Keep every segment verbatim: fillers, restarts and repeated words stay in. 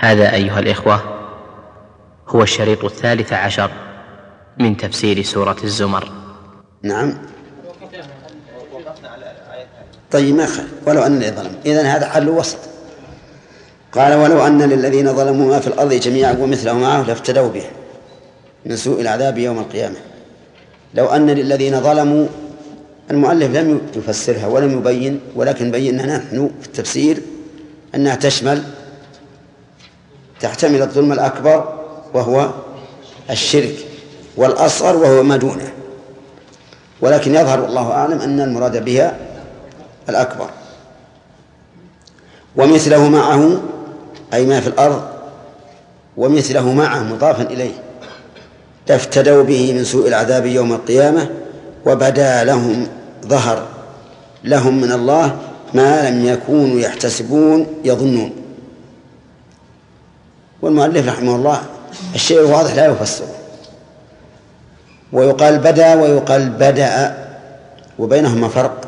هذا أيها الإخوة هو الشريط الثالث عشر من تفسير سورة الزمر. نعم. طيب ما خير. ولو أن الذين ظلموا، إذن هذا حل وسط. قال ولو أن للذين ظلموا ما في الأرض جميعا ومثله معه لافتدوا به من سوء العذاب يوم القيامة. لو أن للذين ظلموا، المؤلف لم يفسرها ولم يبين، ولكن بينا نحن في التفسير أنها تشمل تحتمل الظلم الأكبر وهو الشرك، والأصغر وهو ما دونه، ولكن يظهر والله أعلم أن المراد بها الأكبر. ومثله معه أي ما في الأرض، ومثله معه مضافا إليه، لافتدوا به من سوء العذاب يوم القيامة وبدا لهم ظهر لهم من الله ما لم يكونوا يحتسبون يظنون. والمؤلف رحمه الله الشيء الواضح لا يفسره، ويقال بدا ويقال بدأ، وبينهما فرق.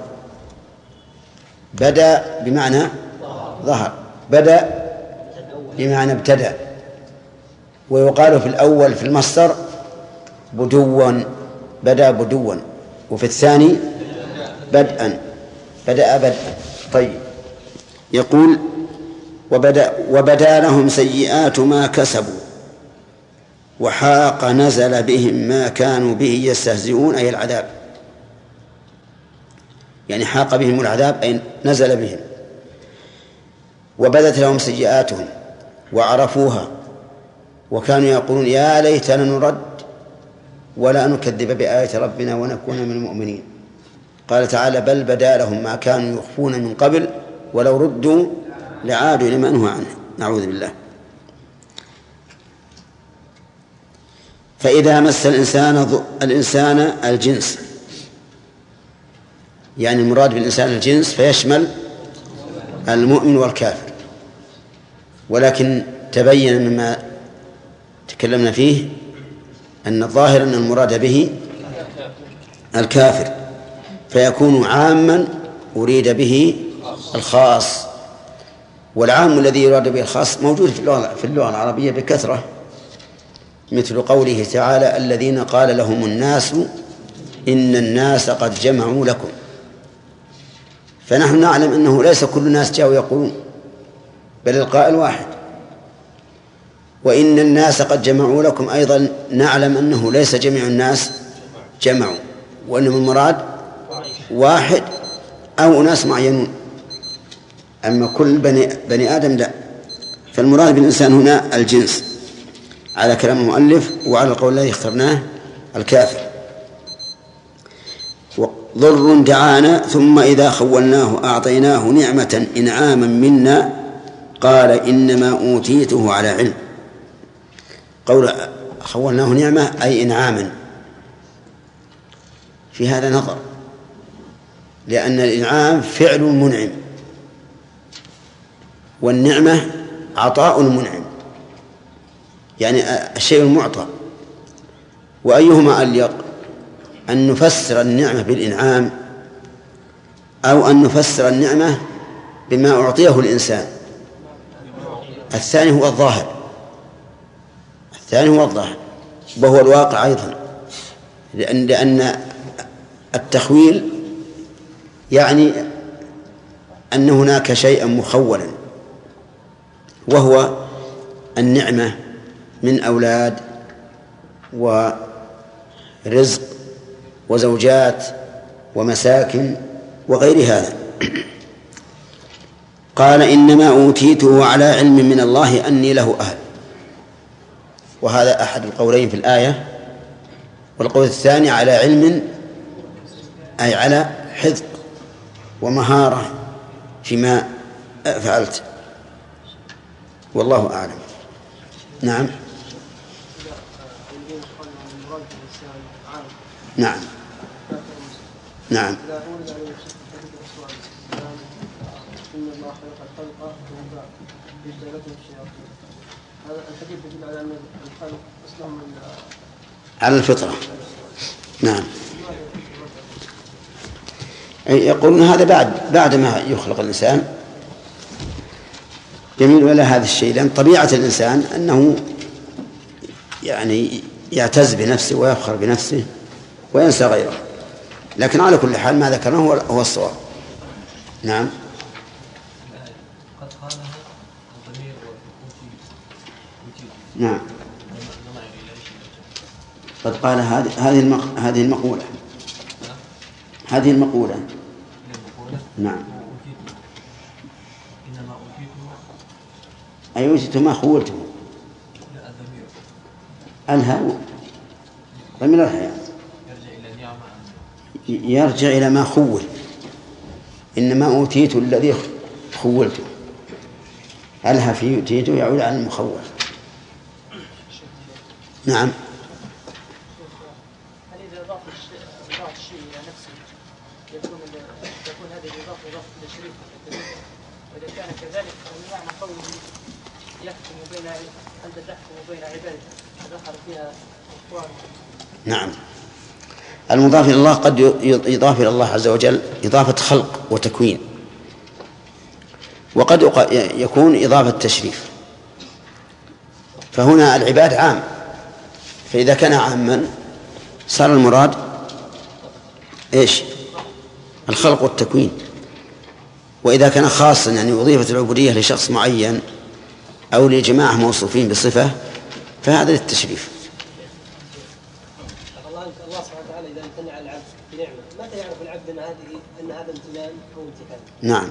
بدأ بمعنى ظهر، بدأ بمعنى ابتدأ. ويقال في الأول في المصدر بدوا، بدأ بدوا، وفي الثاني بدءا، بدأ بدءا. طيب، يقول وبدأ, وبدأ لهم سيئات ما كسبوا وحاق نزل بهم ما كانوا به يستهزئون، أي العذاب، يعني حاق بهم العذاب أي نزل بهم. وبدت لهم سيئاتهم وعرفوها وكانوا يقولون يا ليتنا نرد ولا نكذب بآية ربنا ونكون من المؤمنين. قال تعالى بل بدا لهم ما كانوا يخفون من قبل ولو ردوا لعادوا لما نهوا عنه، نعوذ بالله. فإذا مس الإنسان الإنسان الجنس، يعني المراد بالإنسان الجنس فيشمل المؤمن والكافر، ولكن تبين مما تكلمنا فيه أن الظاهر أن المراد به الكافر، فيكون عاما أريد به الخاص. والعام الذي يراد به الخاص موجود في اللغة العربية بكثرة، مثل قوله تعالى الذين قال لهم الناس إن الناس قد جمعوا لكم. فنحن نعلم أنه ليس كل الناس جاءوا يقولون، بل القائل واحد. وإن الناس قد جمعوا لكم أيضا نعلم أنه ليس جميع الناس جمعوا، وأنهم المراد واحد أو أناس معينون، أما كل بني, بني آدم لا. فالمراد بالإنسان هنا الجنس على كلام المؤلف، وعلى القول الذي اخترناه الكافر. ضر دعانا ثم إذا خولناه أعطيناه نعمة إنعاما منا قال إنما أوتيته على علم. قول خولناه نعمة أي إنعاما، في هذا نظر، لأن الإنعام فعل منعم والنعمة عطاء منعم، يعني الشيء المعطى. وأيهما أليق، أن نفسر النعمة بالإنعام أو أن نفسر النعمة بما أعطيه الإنسان؟ الثاني هو الظاهر، الثاني هو الظاهر وهو الواقع أيضا، لأن, لأن التخويل يعني أن هناك شيئا مخولا، وهو النعمة من أولاد ورزق وزوجات ومساكن وغير هذا. قال إنما أوتيته على علم من الله أني له أهل، وهذا أحد القولين في الآية. والقول الثاني على علم أي على حذق ومهارة فيما فعلت، والله أعلم. نعم نعم نعم على الفطرة. نعم، يقولون هذا بعد بعد ما يخلق الإنسان يميل إلى هذا الشيء، لأن طبيعة الإنسان أنه يعني يعتز بنفسه ويفخر بنفسه وينسى غيره، لكن على كل حال ما ذكرناه هو الصواب. نعم. نعم قد قال هذه هذه هذه المقولة هذه المقولة نعم. أي أوتيت ما خولته الها ضمير الحياة يرجع إلى ما خول، إنما أوتيت الذي خولته، الها في أوتيته يعود على المخول. نعم. هل إذا أضاف الشيء إلى نفسه يكون يكون هذه الإضافة إضافة تشريف، وإذا كان كذلك فمعنى قوله يحكم بين أنت تحكم بين عبادك ذكر فيها أقوال. نعم. المضاف إلى الله قد يضاف إلى الله عز وجل إضافة خلق وتكوين، وقد يكون إضافة تشريف. فهنا العباد عام، فإذا كان عاما صار المراد إيش؟ الخلق والتكوين. وإذا كان خاصا يعني أضيفت العبودية لشخص معين أو لجماعة موصوفين بصفة فهذا للتشريف. الله سبحانه وتعالى إذا امتنع على العبد بنعمة متى يعرف العبد أن هذه أن هذا امتنان أو امتحان؟ نعم.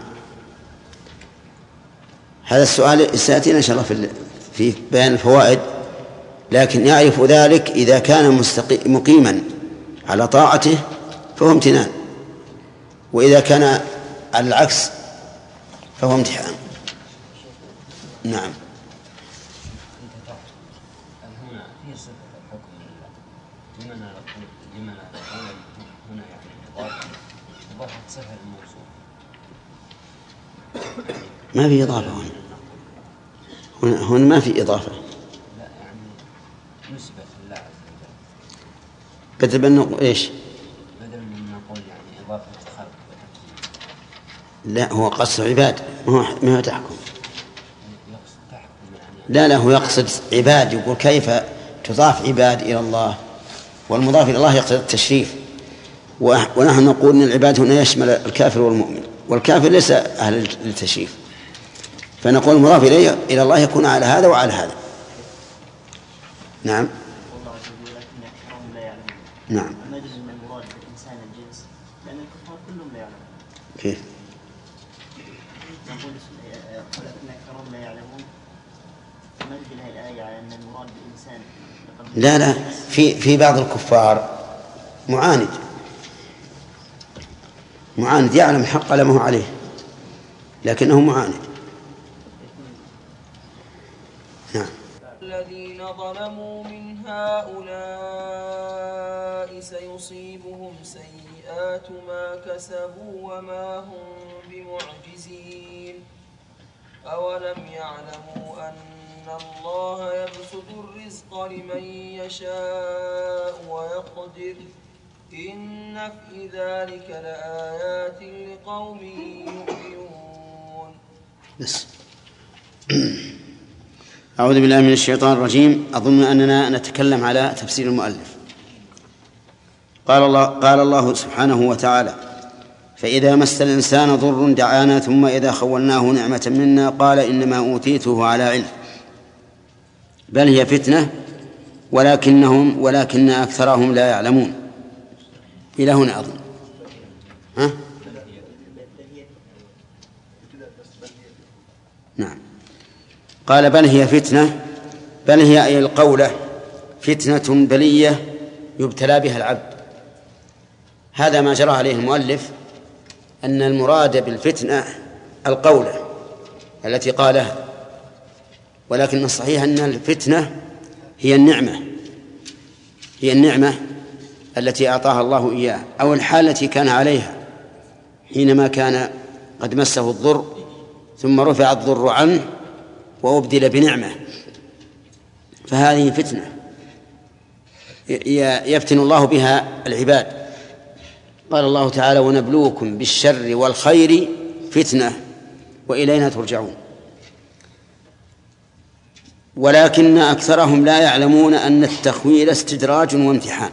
هذا السؤال سيأتينا إن شاء الله في في بيان الفوائد، لكن يعرف ذلك إذا كان مقيما على طاعته فهو امتنان، وإذا كان على العكس فهو امتحان. نعم. ما في إضافة هنا، هنا ما في إضافة. لا يعني نسبة لله عز وجل. بدل من إيش؟ بدل من نقول يعني إضافة الخلق وتكوين. لا هو قصد عباد، ما هو تحكم. يقصد تحكم يعني. لا لا هو يقصد عباد، يقول كيف تضاف عباد إلى الله، والمضاف إلى الله يقصد التشريف، ونحن نقول أن العباد هنا يشمل الكافر والمؤمن، والكافر ليس أهل للتشريف، فنقول المضاف إليه إلى الله يكون على هذا وعلى هذا. نعم. نعم. ما يجوز من المراد بالإنسان الجنس لأن الكفار كلهم لا يعلمون. كيف؟ نقول ولكن أكثرهم لا يعلمون، ما تدل هذه الآية على أن المراد بالإنسان. لا لا في في بعض الكفار معاند معاند يعلم حق لمه عليه لكنه معاند. نعم. الذين ظلموا من هؤلاء سيصيبهم سيئات ما كسبوا وما هم بمعجزين أولم يعلموا أن الله يبسط الرزق لمن يشاء ويقدر إن في ذلك لآيات لقوم يؤمنون. بس. أعوذ بالله من الشيطان الرجيم. أظن أننا نتكلم على تفسير المؤلف. قال الله قال الله سبحانه وتعالى: فإذا مس الإنسان ضر دعانا ثم إذا خولناه نعمة منا قال إنما أوتيته على علم بل هي فتنة ولكنهم ولكن أكثرهم لا يعلمون. إلى هنا أظن. ها؟ نعم. قال بل هي فتنة، بل هي أي القولة فتنة بلية يبتلى بها العبد. هذا ما جرى عليه المؤلف، أن المراد بالفتنة القولة التي قالها، ولكن الصحيح أن الفتنة هي النعمة هي النعمة التي أعطاها الله إياه، أو الحالة التي كان عليها حينما كان قد مسه الضر ثم رفع الضر عنه وأبدل بنعمة، فهذه فتنة يفتن الله بها العباد. قال الله تعالى: ونبلوكم بالشر والخير فتنة وإلينا ترجعون. ولكن أكثرهم لا يعلمون أن التخويل استدراج وامتحان.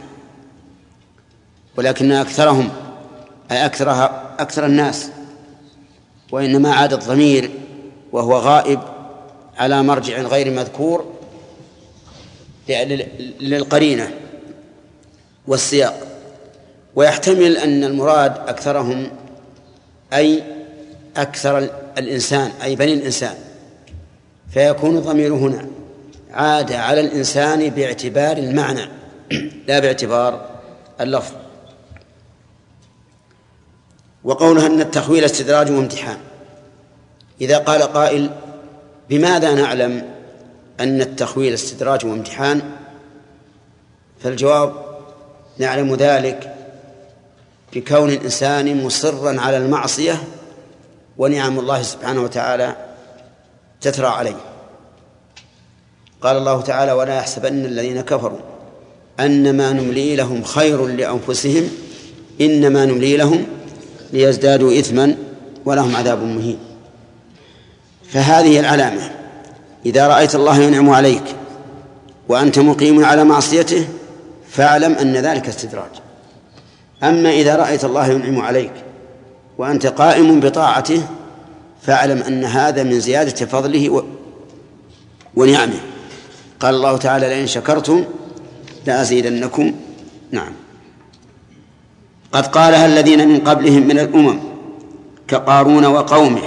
ولكن أكثرهم أي أكثرها أكثر الناس، وإنما عاد الضمير وهو غائب على مرجع غير مذكور للقرينة والسياق، ويحتمل أن المراد أكثرهم أي أكثر الإنسان أي بني الإنسان، فيكون الضمير هنا عاد على الإنسان باعتبار المعنى لا باعتبار اللفظ. وقولها أن التخويل استدراج وامتحان، إذا قال قائل بماذا نعلم أن التخويل استدراج وامتحان؟ فالجواب نعلم ذلك بكون الإنسان مصرا على المعصية ونعم الله سبحانه وتعالى تترى عليه. قال الله تعالى: ولا يحسبن الذين كفروا أنما نملي لهم خير لأنفسهم إنما نملي لهم ليزدادوا إثما ولهم عذاب مهين. فهذه العلامة، إذا رأيت الله ينعم عليك وأنت مقيم على معصيته فاعلم أن ذلك استدراج. أما إذا رأيت الله ينعم عليك وأنت قائم بطاعته فاعلم أن هذا من زيادة فضله ونعمه. قال الله تعالى: لئن شكرتم لأزيدنكم. نعم. قد قالها الذين من قبلهم من الأمم كقارون وقومه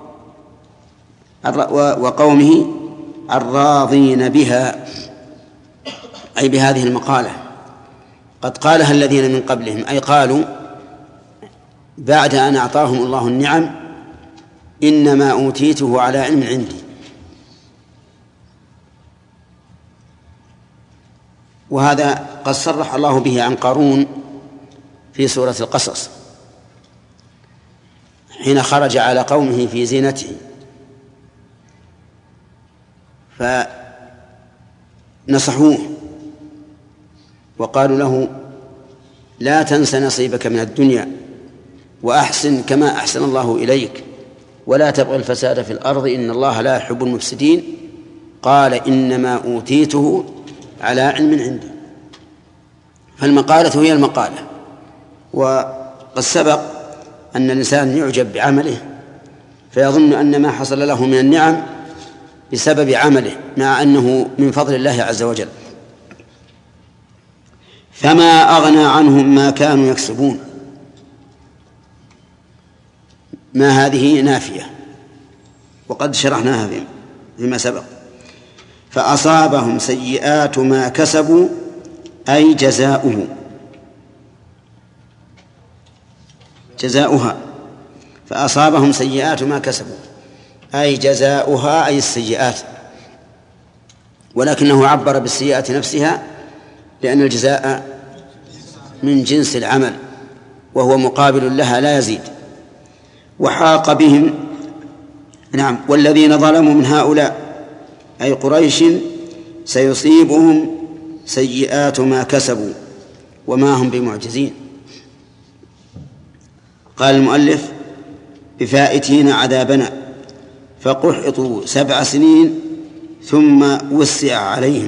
وقومه الراضين بها، أي بهذه المقالة. قد قالها الذين من قبلهم، أي قالوا بعد أن أعطاهم الله النعم: إنما أوتيته على علم عندي. وهذا قد صرح الله به عن قارون في سورة القصص حين خرج على قومه في زينته فنصحوه وقالوا له: لا تنس نصيبك من الدنيا وأحسن كما أحسن الله إليك ولا تبغ الفساد في الأرض إن الله لا يحب المفسدين. قال: إنما أوتيته على علم عندي. فالمقالة هي المقالة. وقد سبق أن الإنسان يعجب بعمله فيظن أن ما حصل له من النعم بسبب عمله، مع أنه من فضل الله عز وجل. فما أغنى عنهم ما كانوا يكسبون. ما هذه نافية وقد شرحناها فيما سبق. فأصابهم سيئات ما كسبوا أي جزاؤه جزاؤها فأصابهم سيئات ما كسبوا أي جزاؤها أي السيئات، ولكنه عبر بالسيئة نفسها لأن الجزاء من جنس العمل وهو مقابل لها لا يزيد. وحاق بهم نعم والذين ظلموا من هؤلاء أي قريش سيصيبهم سيئات ما كسبوا وما هم بمعجزين. قال المؤلف: بفائتين عذابنا فقحطوا سبع سنين ثم وسع عليهم.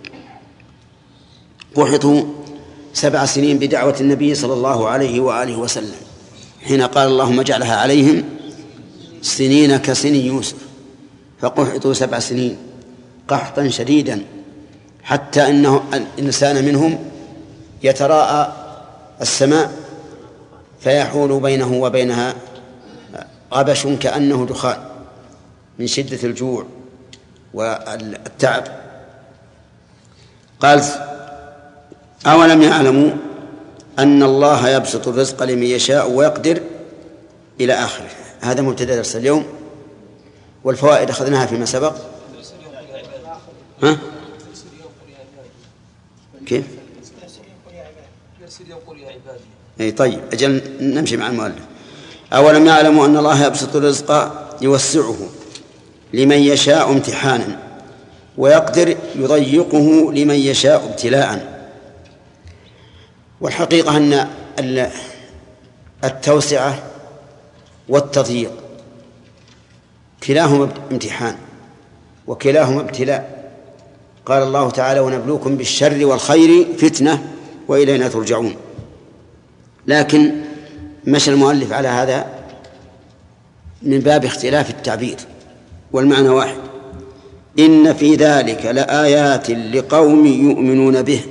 قحطوا سبع سنين بدعوة النبي صلى الله عليه وآله وسلم حين قال: اللهم اجعلها عليهم سنين كسن يوسف. فقحطوا سبع سنين قحطا شديدا حتى إنه الإنسان منهم يتراءى السماء فيحول بينه وبينها غبش كأنه دخان من شدة الجوع والتعب. قال: أولم يعلموا أن الله يبسط الرزق لمن يشاء ويقدر إلى آخره. هذا مبتدأ درس اليوم، والفوائد أخذناها فيما سبق. ها؟ كيف؟ أي طيب، أجل نمشي مع المؤلف. أولم يعلموا أن الله يبسط الرزق يوسعه لمن يشاء امتحانا ويقدر يضيقه لمن يشاء ابتلاء. والحقيقة أن التوسعة والتضييق كلاهما امتحان وكلاهما ابتلاء، قال الله تعالى ونبلوكم بالشر والخير فتنة وإلينا ترجعون. لكن مشى المؤلف على هذا من باب اختلاف التعبير، والمعنى واحد: إن في ذلك لآيات لقوم يؤمنون به،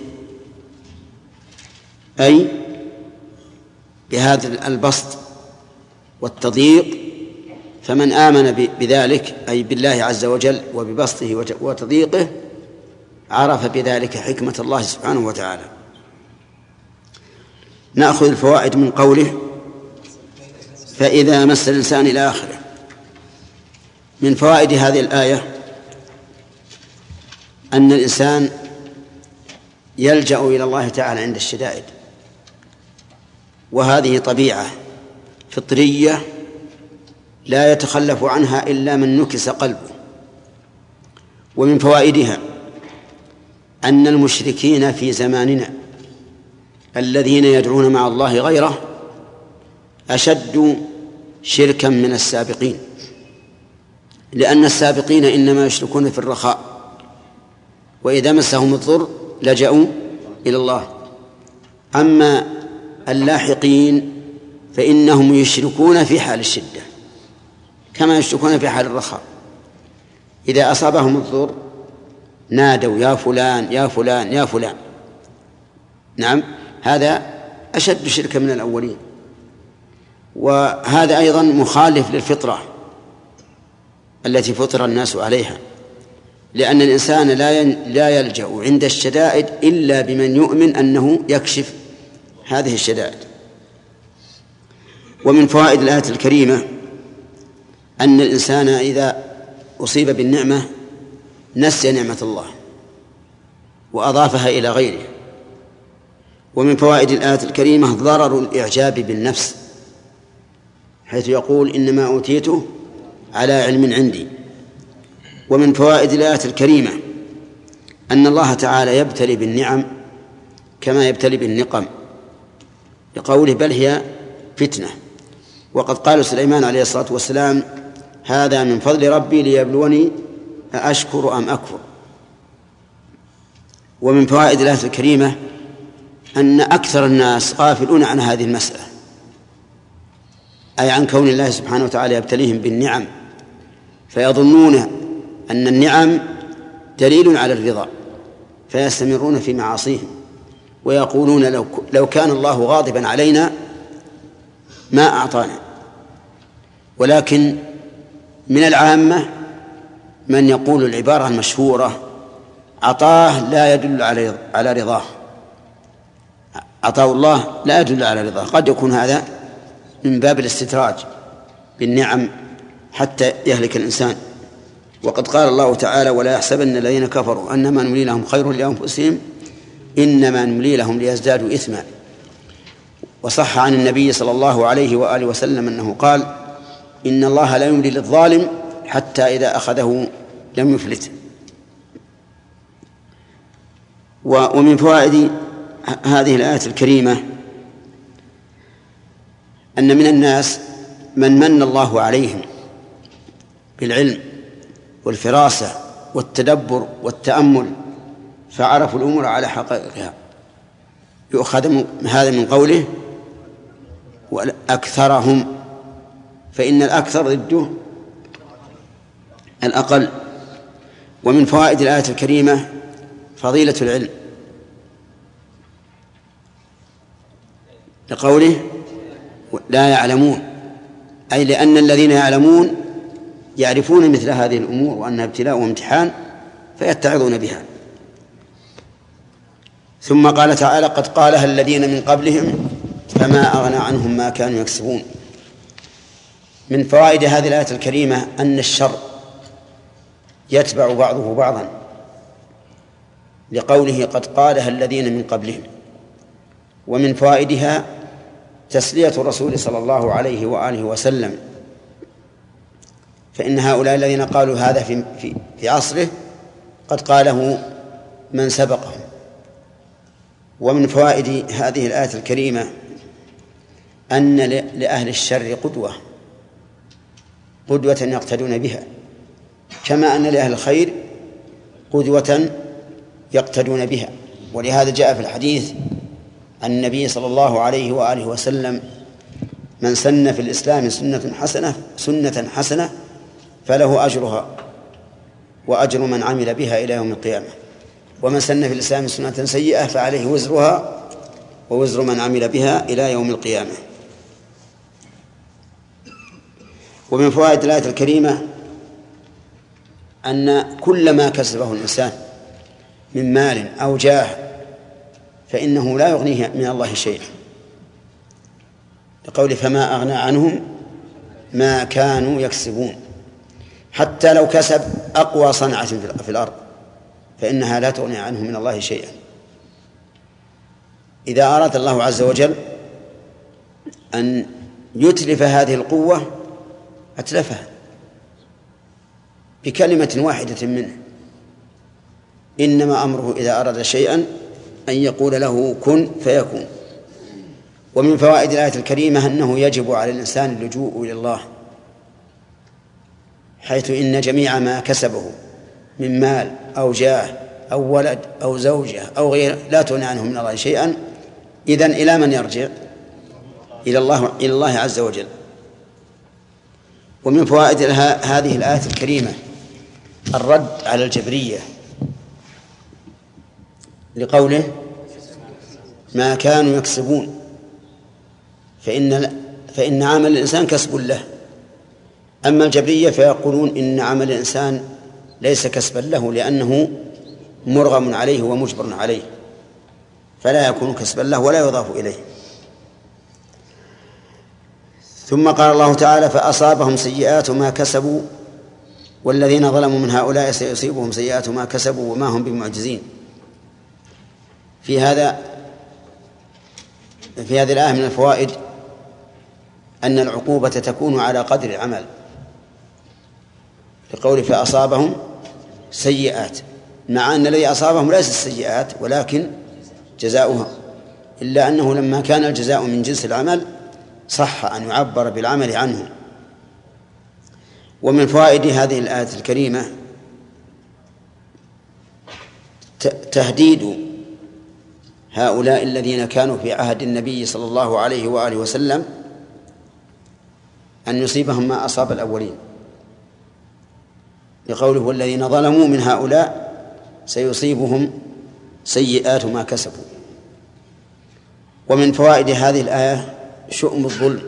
أي بهذا البسط والتضييق، فمن آمن بذلك أي بالله عز وجل وببسطه وتضييقه عرف بذلك حكمة الله سبحانه وتعالى. نأخذ الفوائد من قوله فإذا مس الإنسان إلى آخره. من فوائد هذه الآية أن الإنسان يلجأ إلى الله تعالى عند الشدائد، وهذه طبيعة فطرية لا يتخلف عنها إلا من نكس قلبه. ومن فوائدها أن المشركين في زماننا الذين يدعون مع الله غيره أشد شركا من السابقين، لأن السابقين إنما يشركون في الرخاء، وإذا مسهم الضر لجأوا إلى الله. أما اللاحقين فإنهم يشركون في حال الشدة كما يشركون في حال الرخاء، إذا أصابهم الضر نادوا يا فلان يا فلان يا فلان. نعم، هذا أشد شركا من الأولين. وهذا أيضا مخالف للفطرة التي فطر الناس عليها، لأن الإنسان لا يلجأ عند الشدائد إلا بمن يؤمن أنه يكشف هذه الشدائد. ومن فوائد الآية الكريمة أن الإنسان إذا أصيب بالنعمة نسي نعمة الله وأضافها إلى غيره. ومن فوائد الآية الكريمة ضرر الإعجاب بالنفس، حيث يقول إنما أوتيته على علم عندي. ومن فوائد الآية الكريمة أن الله تعالى يبتلي بالنعم كما يبتلي بالنقم، لقوله بل هي فتنة. وقد قال سليمان عليه الصلاة والسلام هذا من فضل ربي ليبلوني أأشكر أم أكفر. ومن فوائد الآية الكريمة أن أكثر الناس غافلون عن هذه المسألة، أي عن كون الله سبحانه وتعالى يبتليهم بالنعم، فيظنون أن النعم دليل على الرضا فيستمرون في معاصيهم، ويقولون لو لو كان الله غاضبا علينا ما أعطانا. ولكن من العامة من يقول العبارة المشهورة عطاه لا يدل على رضاه، عطاء الله لا يدل على رضاه. قد يكون هذا من باب الاستدراج بالنعم حتى يهلك الإنسان. وقد قال الله تعالى ولا يحسبن الذين كفروا أنما نملي لهم خير لأنفسهم إنما نملي لهم ليزدادوا إثما. وصح عن النبي صلى الله عليه وآله وسلم أنه قال إن الله لا يملي للظالم حتى إذا أخذه لم يفلت. ومن فوائد هذه الآية الكريمة أن من الناس من من الله عليهم بالعلم والفراسة والتدبر والتأمل فعرفوا الأمور على حقائقها. يؤخذ هذا من قوله وأكثرهم، فإن الأكثر ضده الأقل. ومن فوائد الآية الكريمة فضيلة العلم، لقوله لا يعلمون، أي لأن الذين يعلمون يعرفون مثل هذه الأمور وأنها ابتلاء وامتحان فيتعظون بها. ثم قال تعالى قد قالها الذين من قبلهم فما أغنى عنهم ما كانوا يكسبون. من فوائد هذه الآية الكريمة أن الشر يتبع بعضه بعضا، لقوله قد قالها الذين من قبلهم. ومن فوائدها تسلية الرسول صلى الله عليه وآله وسلم، فإن هؤلاء الذين قالوا هذا في, في, في عصره قد قاله من سبقهم. ومن فوائد هذه الآية الكريمة أن لأهل الشر قدوة قدوة يقتدون بها، كما أن لأهل الخير قدوة يقتدون بها. ولهذا جاء في الحديث عن النبي صلى الله عليه وآله وسلم: من سن في الإسلام سنة حسنة سنة حسنة فله أجرها وأجر من عمل بها إلى يوم القيامة، ومن سن في الإسلام سنة سيئة فعليه وزرها ووزر من عمل بها إلى يوم القيامة. ومن فوائد الآية الكريمة أن كل ما كسبه الإنسان من مال أو جاه فإنه لا يغنيه من الله شيئا، لقول: فما أغنى عنهم ما كانوا يكسبون. حتى لو كسب أقوى صنعة في الأرض فإنها لا تغني عنه من الله شيئا. إذا أراد الله عز وجل أن يتلف هذه القوة أتلفها بكلمة واحدة منه، إنما أمره إذا أراد شيئا أن يقول له كن فيكون. ومن فوائد الآية الكريمة أنه يجب على الإنسان اللجوء إلى الله، حيث إن جميع ما كسبه من مال أو جاه أو ولد أو زوجة أو غيره لا تغني عنه من الله شيئا. إذن إلى من يرجع؟ إلى الله إلى الله عز وجل. ومن فوائد هذه الآية الكريمة الرد على الجبرية، لقوله: ما كانوا يكسبون، فإن فإن عمل الإنسان كسب له. أما الجبرية فيقولون إن عمل الإنسان ليس كسبا له، لأنه مرغم عليه ومجبر عليه، فلا يكون كسبا له ولا يضاف إليه. ثم قال الله تعالى: فأصابهم سيئات ما كسبوا والذين ظلموا من هؤلاء سيصيبهم سيئات ما كسبوا وما هم بمعجزين. في هذا في هذه الآية من الفوائد أن العقوبة تكون على قدر العمل، لقول: فأصابهم سيئات، مع أن الذي أصابهم ليس السيئات ولكن جزاؤها، إلا أنه لما كان الجزاء من جنس العمل صح أن يعبر بالعمل عنه. ومن فوائد هذه الآية الكريمة تهديد هؤلاء الذين كانوا في عهد النبي صلى الله عليه وآله وسلم أن يصيبهم ما أصاب الأولين، لقوله: والذين ظلموا من هؤلاء سيصيبهم سيئات ما كسبوا. ومن فوائد هذه الآية شؤم الظلم،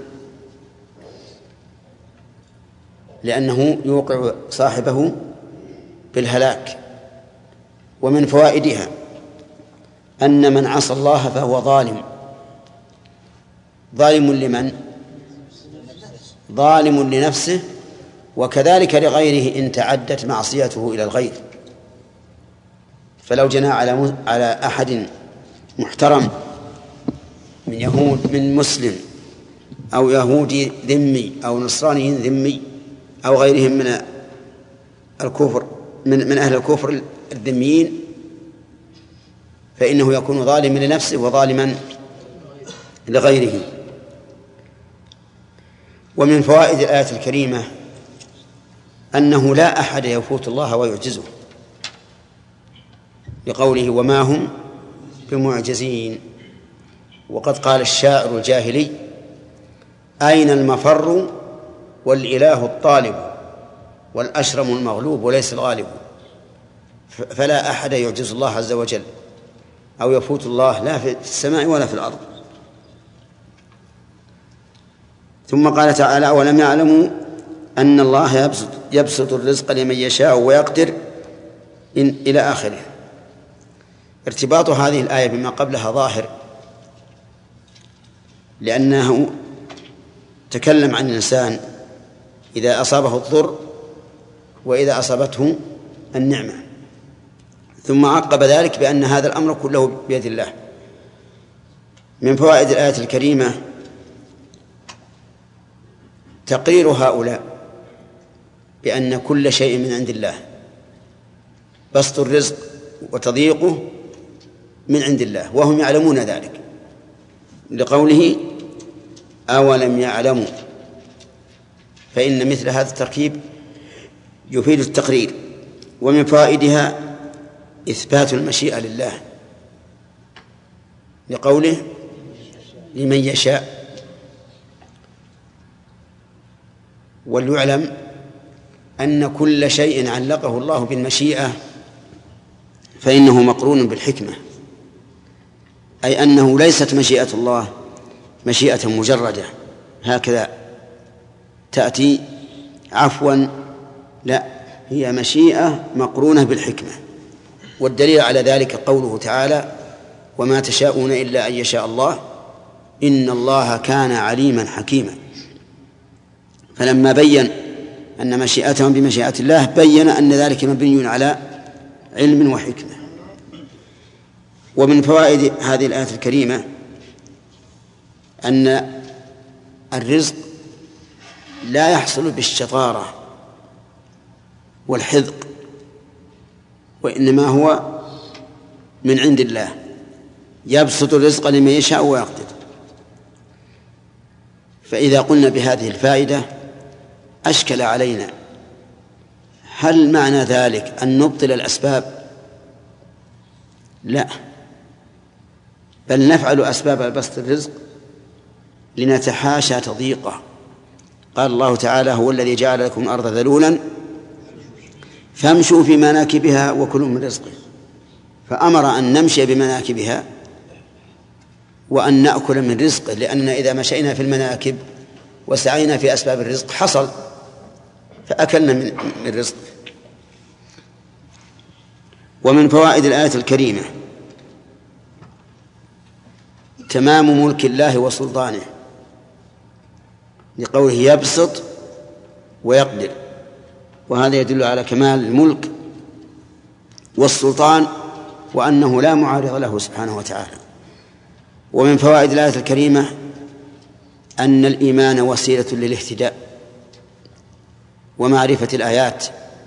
لأنه يوقع صاحبه بالهلاك. ومن فوائدها أن من عصى الله فهو ظالم. ظالم لمن؟ ظالم لنفسه، وكذلك لغيره إن تعدت معصيته إلى الغير. فلو جنى على على أحد محترم من يهود من مسلم أو يهودي ذمي أو نصراني ذمي أو غيرهم من الكفر من من أهل الكفر الذميين، فإنه يكون ظالما لنفسه وظالما لغيره. ومن فوائد الآية الكريمة أنه لا أحد يفوت الله ويعجزه، لقوله: وما هم بمعجزين. وقد قال الشاعر الجاهلي: أين المفر والإله الطالب والأشرم المغلوب وليس الغالب. فلا أحد يعجز الله عز وجل أو يفوت الله لا في السماء ولا في الأرض. ثم قال تعالى: ولم يعلموا أن الله يبسط, يبسط الرزق لمن يشاء ويقدر إن إلى آخره. ارتباط هذه الآية بما قبلها ظاهر، لأنه تكلم عن الإنسان إذا أصابه الضر وإذا أصابته النعمة، ثم عقب ذلك بأن هذا الأمر كله بيد الله. من فوائد الآية الكريمة تقرير هؤلاء بأن كل شيء من عند الله، بسط الرزق وتضييقه من عند الله، وهم يعلمون ذلك، لقوله: أولم يعلموا. فإن مثل هذا التركيب يفيد التقرير. ومن فائدها إثبات المشيئة لله لقوله لمن يشاء. وليعلم أن كل شيء علقه الله بالمشيئة فإنه مقرون بالحكمة، أي أنه ليست مشيئة الله مشيئة مجردة هكذا تأتي عفوا، لا، هي مشيئة مقرونة بالحكمة. والدليل على ذلك قوله تعالى: وما تشاءون إلا أن يشاء الله إن الله كان عليما حكيما. فلما بين أن مشيئتهم بمشيئة الله بين أن ذلك مبني على علم وحكمة. ومن فوائد هذه الآية الكريمة أن الرزق لا يحصل بالشطارة والحذق، وإنما هو من عند الله، يبسط الرزق لمن يشاء ويقدر. فإذا قلنا بهذه الفائدة أشكل علينا هل معنى ذلك أن نبطل الأسباب؟ لا، بل نفعل أسباب بسط الرزق لنتحاشى تضييقه. قال الله تعالى: هو الذي جعل لكم الأرض ذلولا فامشوا في مناكبها وكلوا من رزقه، فأمر أن نمشي بمناكبها وأن نأكل من رزقه، لأننا إذا مشينا في المناكب وسعينا في أسباب الرزق حصل فأكلنا من من رزقه. ومن فوائد الآية الكريمة تمام ملك الله وسلطانه، لقوله يبسط ويقدر، وهذا يدل على كمال الملك والسلطان وأنه لا معارض له سبحانه وتعالى. ومن فوائد الآية الكريمة أن الإيمان وسيلة للاهتداء ومعرفة الآيات،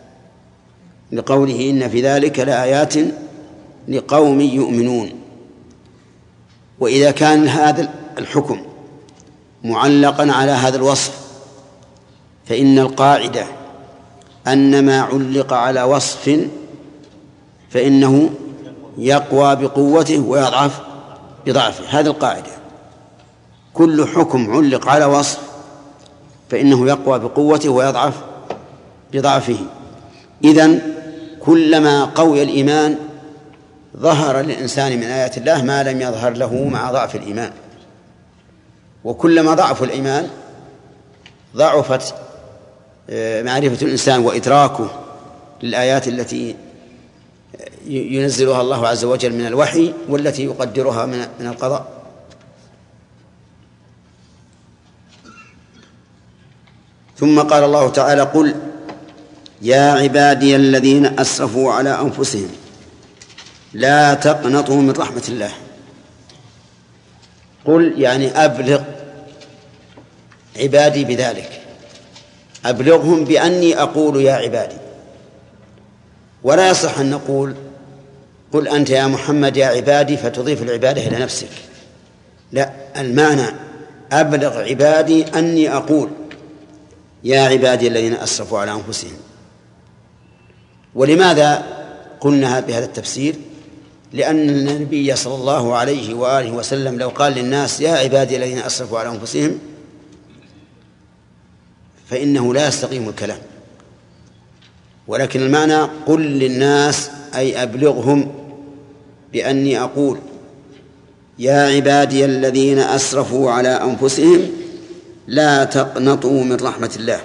لقوله إن في ذلك لآيات لقوم يؤمنون. وإذا كان هذا الحكم معلقا على هذا الوصف فإن القاعدة أن ما علق على وصف فإنه يقوى بقوته ويضعف بضعفه. هذه القاعدة، كل حكم علق على وصف فإنه يقوى بقوته ويضعف بضعفه. إذن كلما قوي الإيمان ظهر للإنسان من آيات الله ما لم يظهر له مع ضعف الإيمان، وكلما ضعف الإيمان ضعفت معرفة الإنسان وإدراكه للآيات التي ينزلها الله عز وجل من الوحي والتي يقدرها من القضاء. ثم قال الله تعالى: قل يا عبادي الذين أسرفوا على أنفسهم لا تقنطوا من رحمة الله. قل يعني أبلغ عبادي بذلك، أبلغهم بأني أقول يا عبادي. ولا يصح أن نقول قل أنت يا محمد يا عبادي فتضيف العبادة إلى نفسك، لا، المعنى أبلغ عبادي أني أقول يا عبادي الذين أسرفوا على أنفسهم. ولماذا قلنا بهذا التفسير؟ لأن النبي صلى الله عليه وآله وسلم لو قال للناس يا عبادي الذين أسرفوا على أنفسهم فإنه لا يستقيم الكلام، ولكن المعنى قل للناس أي أبلغهم بأني أقول يا عبادي الذين أسرفوا على أنفسهم لا تقنطوا من رحمة الله.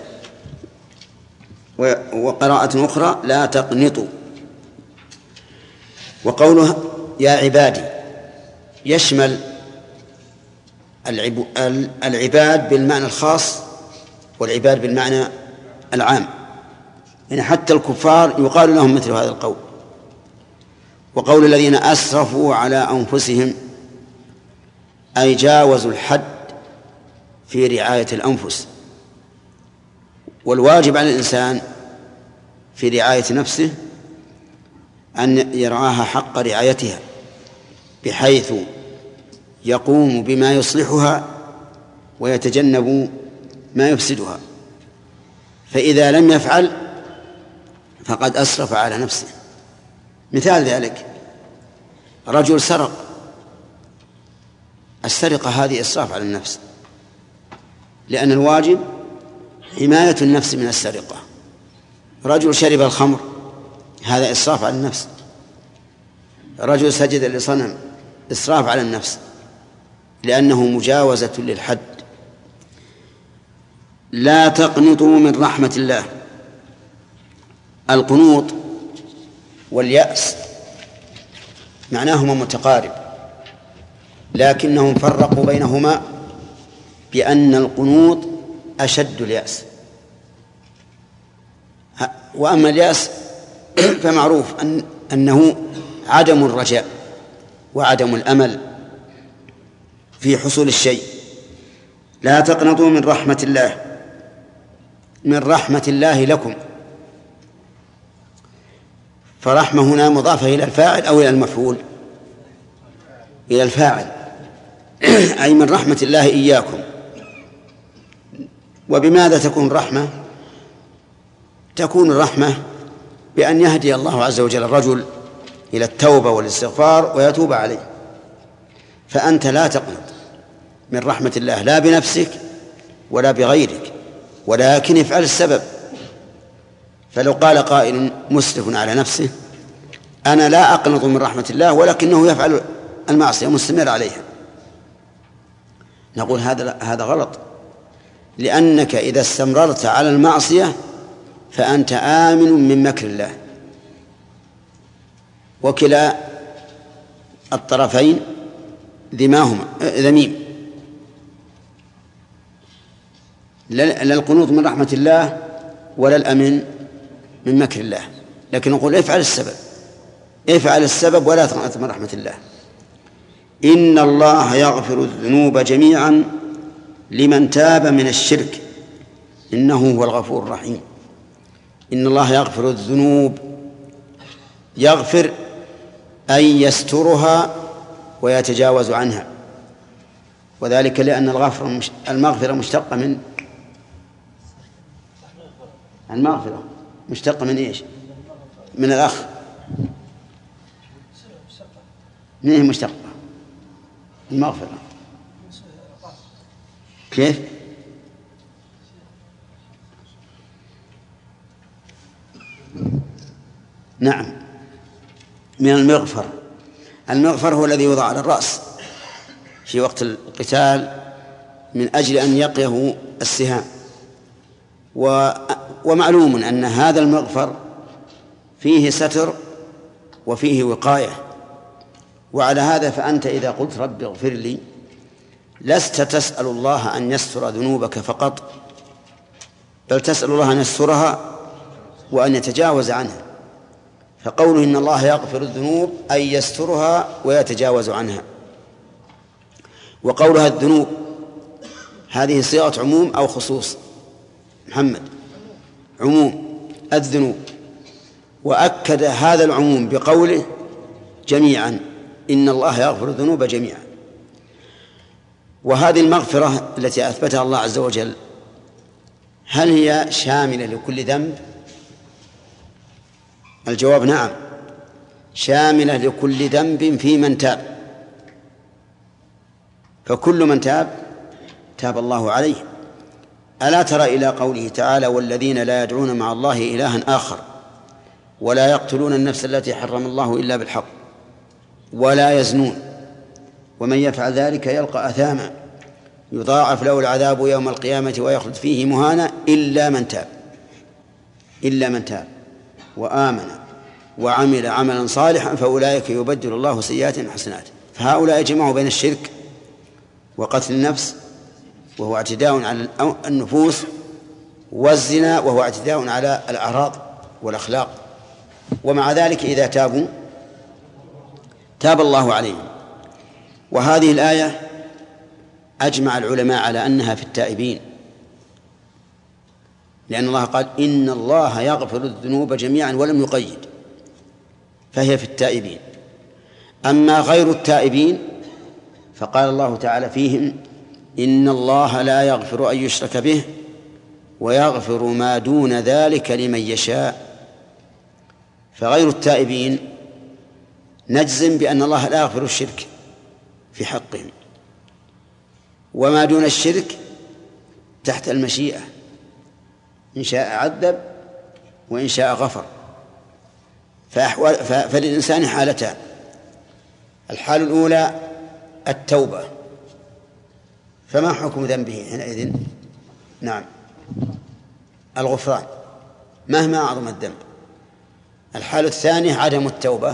وقراءة أخرى لا تقنطوا. وقوله يا عبادي يشمل العباد بالمعنى الخاص والعباد بالمعنى العام، يعني حتى الكفار يقال لهم مثل هذا القول. وقول الذين أسرفوا على أنفسهم أي جاوزوا الحد في رعاية الأنفس، والواجب على الإنسان في رعاية نفسه أن يرعاها حق رعايتها بحيث يقوم بما يصلحها ويتجنب ما يفسدها، فإذا لم يفعل فقد أسرف على نفسه. مثال ذلك رجل سرق، السرقة هذه إسراف على النفس، لأن الواجب حماية النفس من السرقة. رجل شرب الخمر، هذا إسراف على النفس. رجل سجد لصنم، إسراف على النفس لأنه مجاوزة للحد. لا تقنطوا من رحمة الله. القنوط واليأس معناهما متقارب، لكنهم فرقوا بينهما بأن القنوط أشد اليأس، وأما اليأس فمعروف أن أنه عدم الرجاء وعدم الأمل في حصول الشيء. لا تقنطوا من رحمة الله، من رحمة الله لكم، فرحمة هنا مضافة إلى الفاعل أو إلى المفعول؟ إلى الفاعل، أي من رحمة الله إياكم. وبماذا تكون الرحمة؟ تكون الرحمة بأن يهدي الله عز وجل الرجل إلى التوبة والاستغفار ويتوب عليه. فأنت لا تقنط من رحمة الله لا بنفسك ولا بغيرك، ولكن افعل السبب. فلو قال قائل مسرف على نفسه أنا لا أقنط من رحمة الله ولكنه يفعل المعصية مستمر عليها، نقول هذا هذا غلط، لأنك إذا استمررت على المعصية فأنت آمن من مكر الله. وكلا الطرفين ذماهما ذميم. لا القنوط من رحمة الله ولا الأمن من مكر الله، لكن نقول افعل السبب، افعل السبب ولا تقنط من رحمة الله. إن الله يغفر الذنوب جميعا لمن تاب من الشرك إنه هو الغفور الرحيم. إن الله يغفر الذنوب، يغفر أي يسترها ويتجاوز عنها، وذلك لأن الغفر المغفرة مشتقة من المغفرة مشتقة من إيش؟ من الأخ. من هي مشتقة المغفرة؟ كيف؟ نعم، من المغفر. المغفر هو الذي يوضع على الرأس في وقت القتال من أجل أن يقيه السهام. ومعلوم أن هذا المغفر فيه ستر وفيه وقاية. وعلى هذا فأنت إذا قلت رب اغفر لي لست تسأل الله أن يستر ذنوبك فقط، بل تسأل الله أن يسترها وأن يتجاوز عنها. فقوله إن الله يغفر الذنوب أي يسترها ويتجاوز عنها. وقولها الذنوب هذه صيغة عموم أو خصوص؟ محمد عموم، الذنوب. وأكد هذا العموم بقوله جميعا، إن الله يغفر الذنوب جميعا. وهذه المغفرة التي أثبتها الله عز وجل هل هي شاملة لكل ذنب؟ الجواب نعم، شاملة لكل ذنب في من تاب. فكل من تاب تاب الله عليه. ألا ترى إلى قوله تعالى والذين لا يدعون مع الله إلها آخر ولا يقتلون النفس التي حرم الله إلا بالحق ولا يزنون ومن يفعل ذلك يلقى أثاما يضاعف له العذاب يوم القيامة ويخلد فيه مهانا إلا من تاب إلا من تاب وآمن وعمل عملا صالحا فأولئك يبدل الله سيئات حسنات. فهؤلاء جمعوا بين الشرك وقتل النفس وهو اعتداء على النفوس، والزنا وهو اعتداء على الأعراض والأخلاق. ومع ذلك إذا تابوا تاب الله عليهم. وهذه الآية أجمع العلماء على أنها في التائبين، لأن الله قال إن الله يغفر الذنوب جميعا ولم يقيد، فهي في التائبين. أما غير التائبين فقال الله تعالى فيهم إن الله لا يغفر أن يشرك به ويغفر ما دون ذلك لمن يشاء. فغير التائبين نجزم بأن الله لا يغفر الشرك في حقهم، وما دون الشرك تحت المشيئة، إن شاء عذب وإن شاء غفر. فأحوال فللإنسان حالتان: الحال الأولى التوبة، فما حكم ذنبه حينئذ؟ نعم الغفران مهما أعظم الذنب. الحال الثانية عدم التوبة،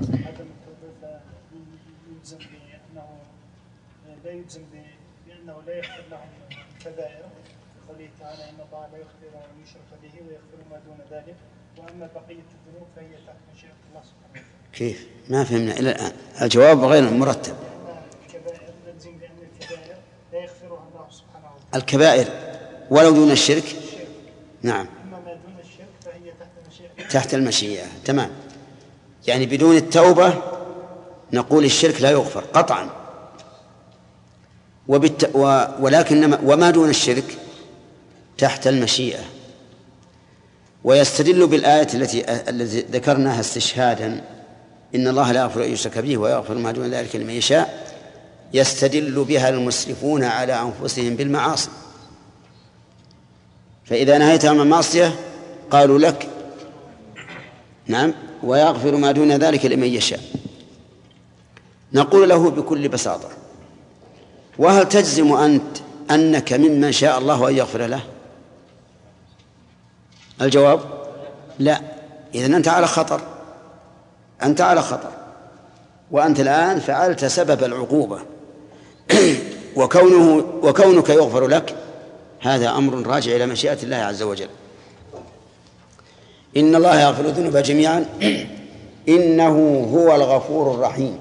يلزم بأنه لا يلزم بأنه لا يغفر لهم الكبائر، قوله تعالى إن الله لا يغفر أن يشرك به ويغفر ما دون ذلك، وأما بقية الذنوب فهي تحت مشيئة الله سبحانه وتعالى. كيف؟ ما فهمنا إلى الآن، الجواب غير مرتب. الكبائر نلزم بأن الكبائر لا يغفرها الله سبحانه وتعالى، الكبائر ولو دون الشرك. نعم أما ما دون الشرك فهي تحت مشيئة تحت المشيئة. تمام، يعني بدون التوبة نقول الشرك لا يغفر قطعا، وبالت... و... ولكن وما دون الشرك تحت المشيئة. ويستدل بالآية التي التي ذكرناها استشهادا: إن الله لا يغفر أن يشرك به ويغفر ما دون ذلك لمن يشاء، يستدل بها المسرفون على أنفسهم بالمعاصي. فإذا نهيت عن المعصية قالوا لك نعم ويغفر ما دون ذلك لمن يشاء. نقول له بكل بساطة: وهل تجزم أنت أنك ممن شاء الله أن يغفر له؟ الجواب لا. إذن أنت على خطر، أنت على خطر، وأنت الآن فعلت سبب العقوبة وكونه وكونك يغفر لك هذا أمر راجع إلى مشيئة الله عز وجل. إن الله يغفر الذنوب جميعا إنه هو الغفور الرحيم.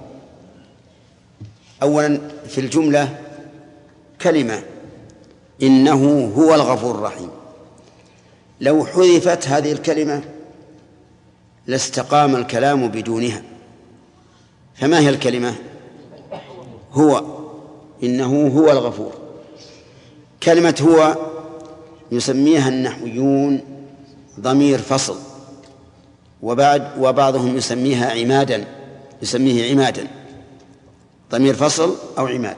أولا في الجملة كلمة إنه هو الغفور الرحيم، لو حذفت هذه الكلمة لاستقام الكلام بدونها. فما هي الكلمة؟ هو، إنه هو الغفور. كلمة هو يسميها النحويون ضمير فصل، وبعد وبعضهم يسميها عمادا، يسميه عمادا، ضمير فصل أو عماد.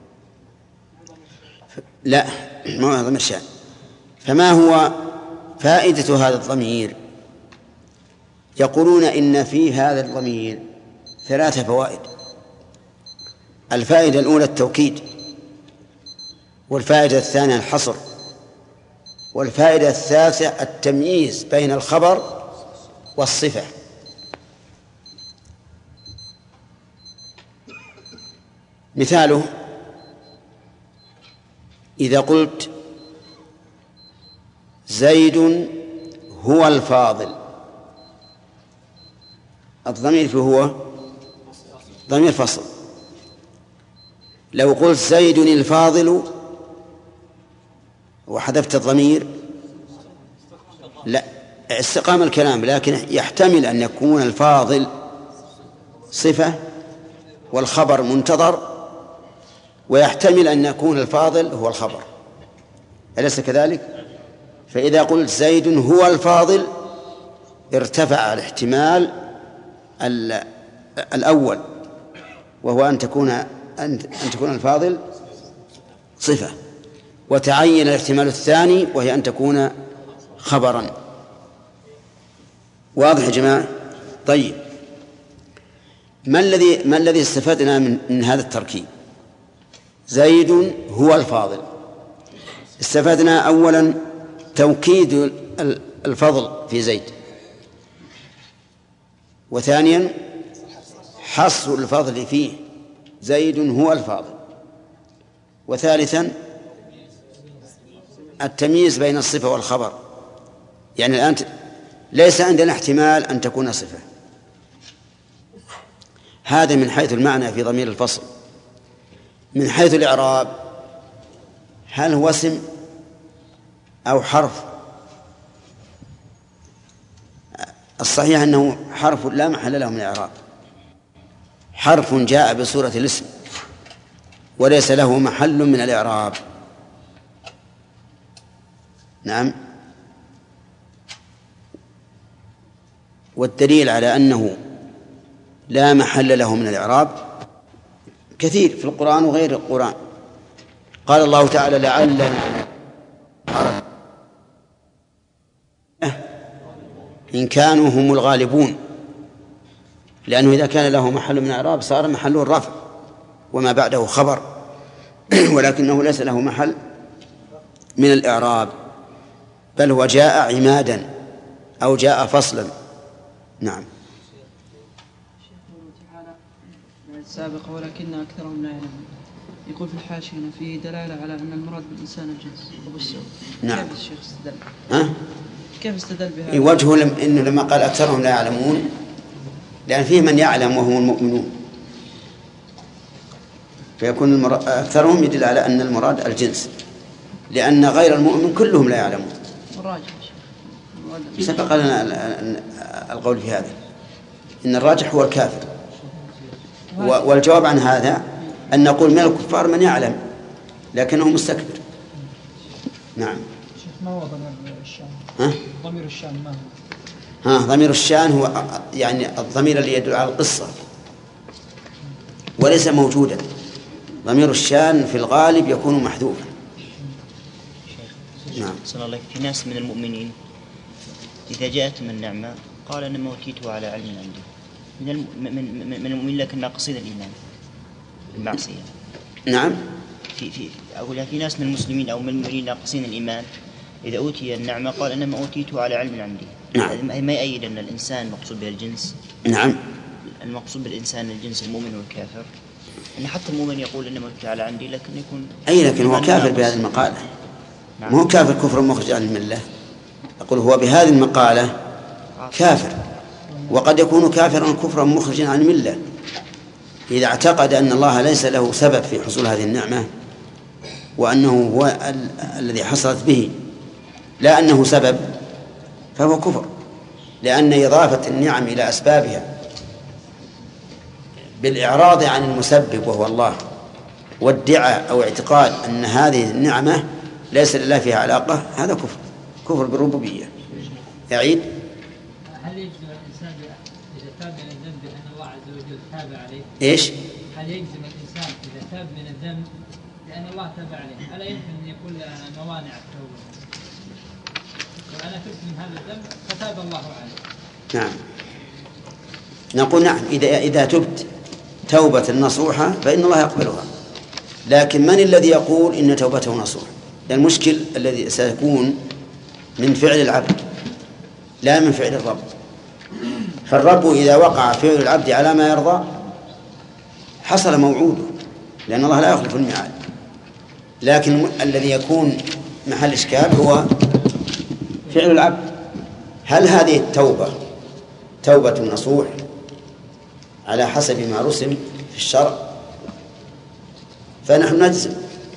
لا، ما هو ضمير شأن. فما هو فائدة هذا الضمير؟ يقولون إن في هذا الضمير ثلاثة فوائد. الفائدة الأولى التوكيد، والفائدة الثانية الحصر، والفائدة الثالثة التمييز بين الخبر والصفة. مثاله: إذا قلت زيد هو الفاضل، الضمير في هو ضمير فصل. لو قلت زيد الفاضل وحذفت الضمير لا استقام الكلام، لكن يحتمل أن يكون الفاضل صفة والخبر منتظر، ويحتمل أن يكون الفاضل هو الخبر، أليس كذلك؟ فإذا قلت زيد هو الفاضل ارتفع الاحتمال الأول، وهو أن تكون أن تكون الفاضل صفة، وتعين الاحتمال الثاني وهي أن تكون خبرا. واضح يا جماعة؟ طيب، ما الذي ما الذي استفدنا من, من هذا التركيب؟ زيد هو الفاضل. استفدنا أولا توكيد الفضل في زيد، وثانيا حصر الفضل فيه، زيد هو الفاضل، وثالثا التمييز بين الصفة والخبر. يعني الآن ليس عندنا احتمال أن تكون صفة. هذا من حيث المعنى في ضمير الفصل. من حيث الإعراب، هل هو اسم أو حرف؟ الصحيح أنه حرف لا محل له من الإعراب، حرف جاء بصورة الاسم وليس له محل من الإعراب. نعم، والدليل على أنه لا محل له من الإعراب كثير في القرآن وغير القرآن. قال الله تعالى لعلنا إن كانوا هم الغالبون، لأنه إذا كان له محل من الإعراب صار محله الرفع وما بعده خبر، ولكنه ليس له محل من الإعراب، بل هو جاء عمادا أو جاء فصلا. نعم. السابق ولكن أكثرهم لا يعلمون. يقول في الحاشية في دلالة على أن المراد بالإنسان الجنس أبو السعود. نعم. كيف الشيخ استدل؟ ها؟ كيف استدل بهذا؟ وجهه لم إنه لما قال أكثرهم لا يعلمون لأن فيه من يعلم وهم المؤمنون، فيكون المراد أكثرهم يدل على أن المراد الجنس، لأن غير المؤمن كلهم لا يعلمون. الراجح سبق لنا القول في هذا إن الراجح هو الكافر، والجواب عن هذا أن نقول من الكفار من يعلم لكنه مستكبر. نعم. ما هو ضمير الشان؟ ها؟ ضمير الشان ما ها هو؟ ضمير الشان هو يعني الضمير الذي يدل على القصة وليس موجودا. ضمير الشان في الغالب يكون محذوفا. نعم. صلى الله عليه في ناس من المؤمنين إذا جاءتهم النعمة قال أنما أوتيته على علم عندي من الم... من من المؤمنين لكن ناقصين الإيمان المعصية. نعم. في في أقول في ناس من المسلمين أو من المؤمنين ناقصين الإيمان إذا أوتي النعمة قال أنما أوتيته على علم عندي. نعم. ما يؤيد أن الإنسان مقصود به الجنس. نعم. المقصود بالإنسان الجنس المؤمن والكافر. أن حتى المؤمن يقول إنما أوتيته على عندي لكن يكون أي لكن هو كافر بهذه المقالة. نعم. مو كافر كفر مخرج عن الملة. أقول هو بهذه المقالة كافر، وقد يكون كافرا كفرا مخرجا عن الملة إذا اعتقد أن الله ليس له سبب في حصول هذه النعمة وأنه هو ال- الذي حصلت به لا أنه سبب، فهو كفر، لأن إضافة النعم إلى أسبابها بالإعراض عن المسبب وهو الله والدعاء أو اعتقاد أن هذه النعمة ليس لله فيها علاقة هذا كفر، كفر بالربوبية. يعيد. هل يجزم الإنسان إذا تاب من الذنب بأن الله عز وجل تاب عليه؟ إيش؟ هل يجزم الإنسان إذا تاب من الذنب لأن الله تاب عليه؟ ألا يمكن أن يكون موانع التوبة؟ أنا تبت من هذا الذنب فتاب الله عليه. نعم. نقول نعم إذا إذا تبت توبة نصوحة فإن الله يقبلها، لكن من الذي يقول إن توبته نصوحة؟ المشكل الذي سيكون من فعل العبد لا من فعل الرب. فالرب إذا وقع فعل العبد على ما يرضى حصل موعوده، لأن الله لا يخلف الميعاد. لكن الذي يكون محل إشكال هو فعل العبد. هل هذه التوبة توبة نصوح على حسب ما رسم في الشرع؟ فنحن نجزم،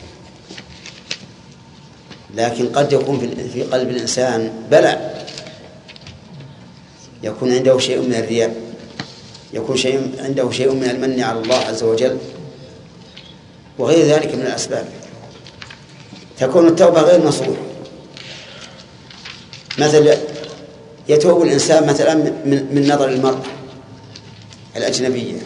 لكن قد يكون في قلب الإنسان بلع، يكون عنده شيء من الرياء، يكون شيء عنده شيء من المن على الله عز وجل وغير ذلك من الأسباب، تكون التوبة غير نصوح. مثلا يتوب الإنسان مثلا من, من نظر المرأة الأجنبية،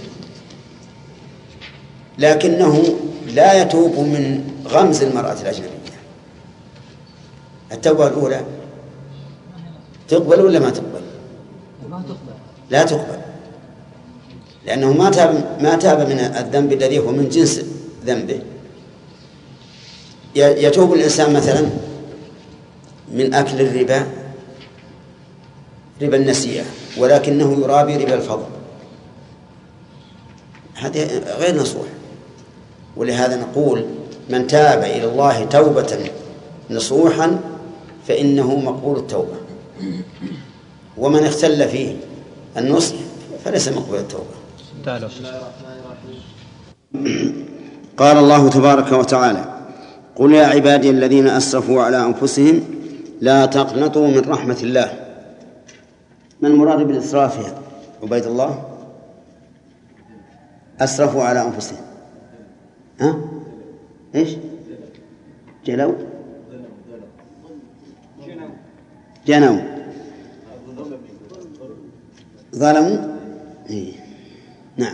لكنه لا يتوب من غمز المرأة الأجنبية. التوبة الأولى تقبل ولا ما تقبل؟ لا تقبل، لأنه ما تاب ما تاب من الذنب الذي هو من جنس ذنبه. يتوب الإنسان مثلا من أكل الربا، ربا النسيئة، ولكنه يرابي ربا الفضل، هذا غير نصوح. ولهذا نقول من تاب إلى الله توبة نصوحا فإنه مقبول التوبة، ومن اختل فيه النصح فليس مقبول التوبة. قال الله تبارك وتعالى: قل يا عبادي الذين أسرفوا على أنفسهم لا تقنطوا من رحمة الله. ما المراد بالإسراف يا عبيد الله؟ أسرفوا على أنفسهم، ها؟ إيش؟ جلوا جنوا ظلموا. إيه. نعم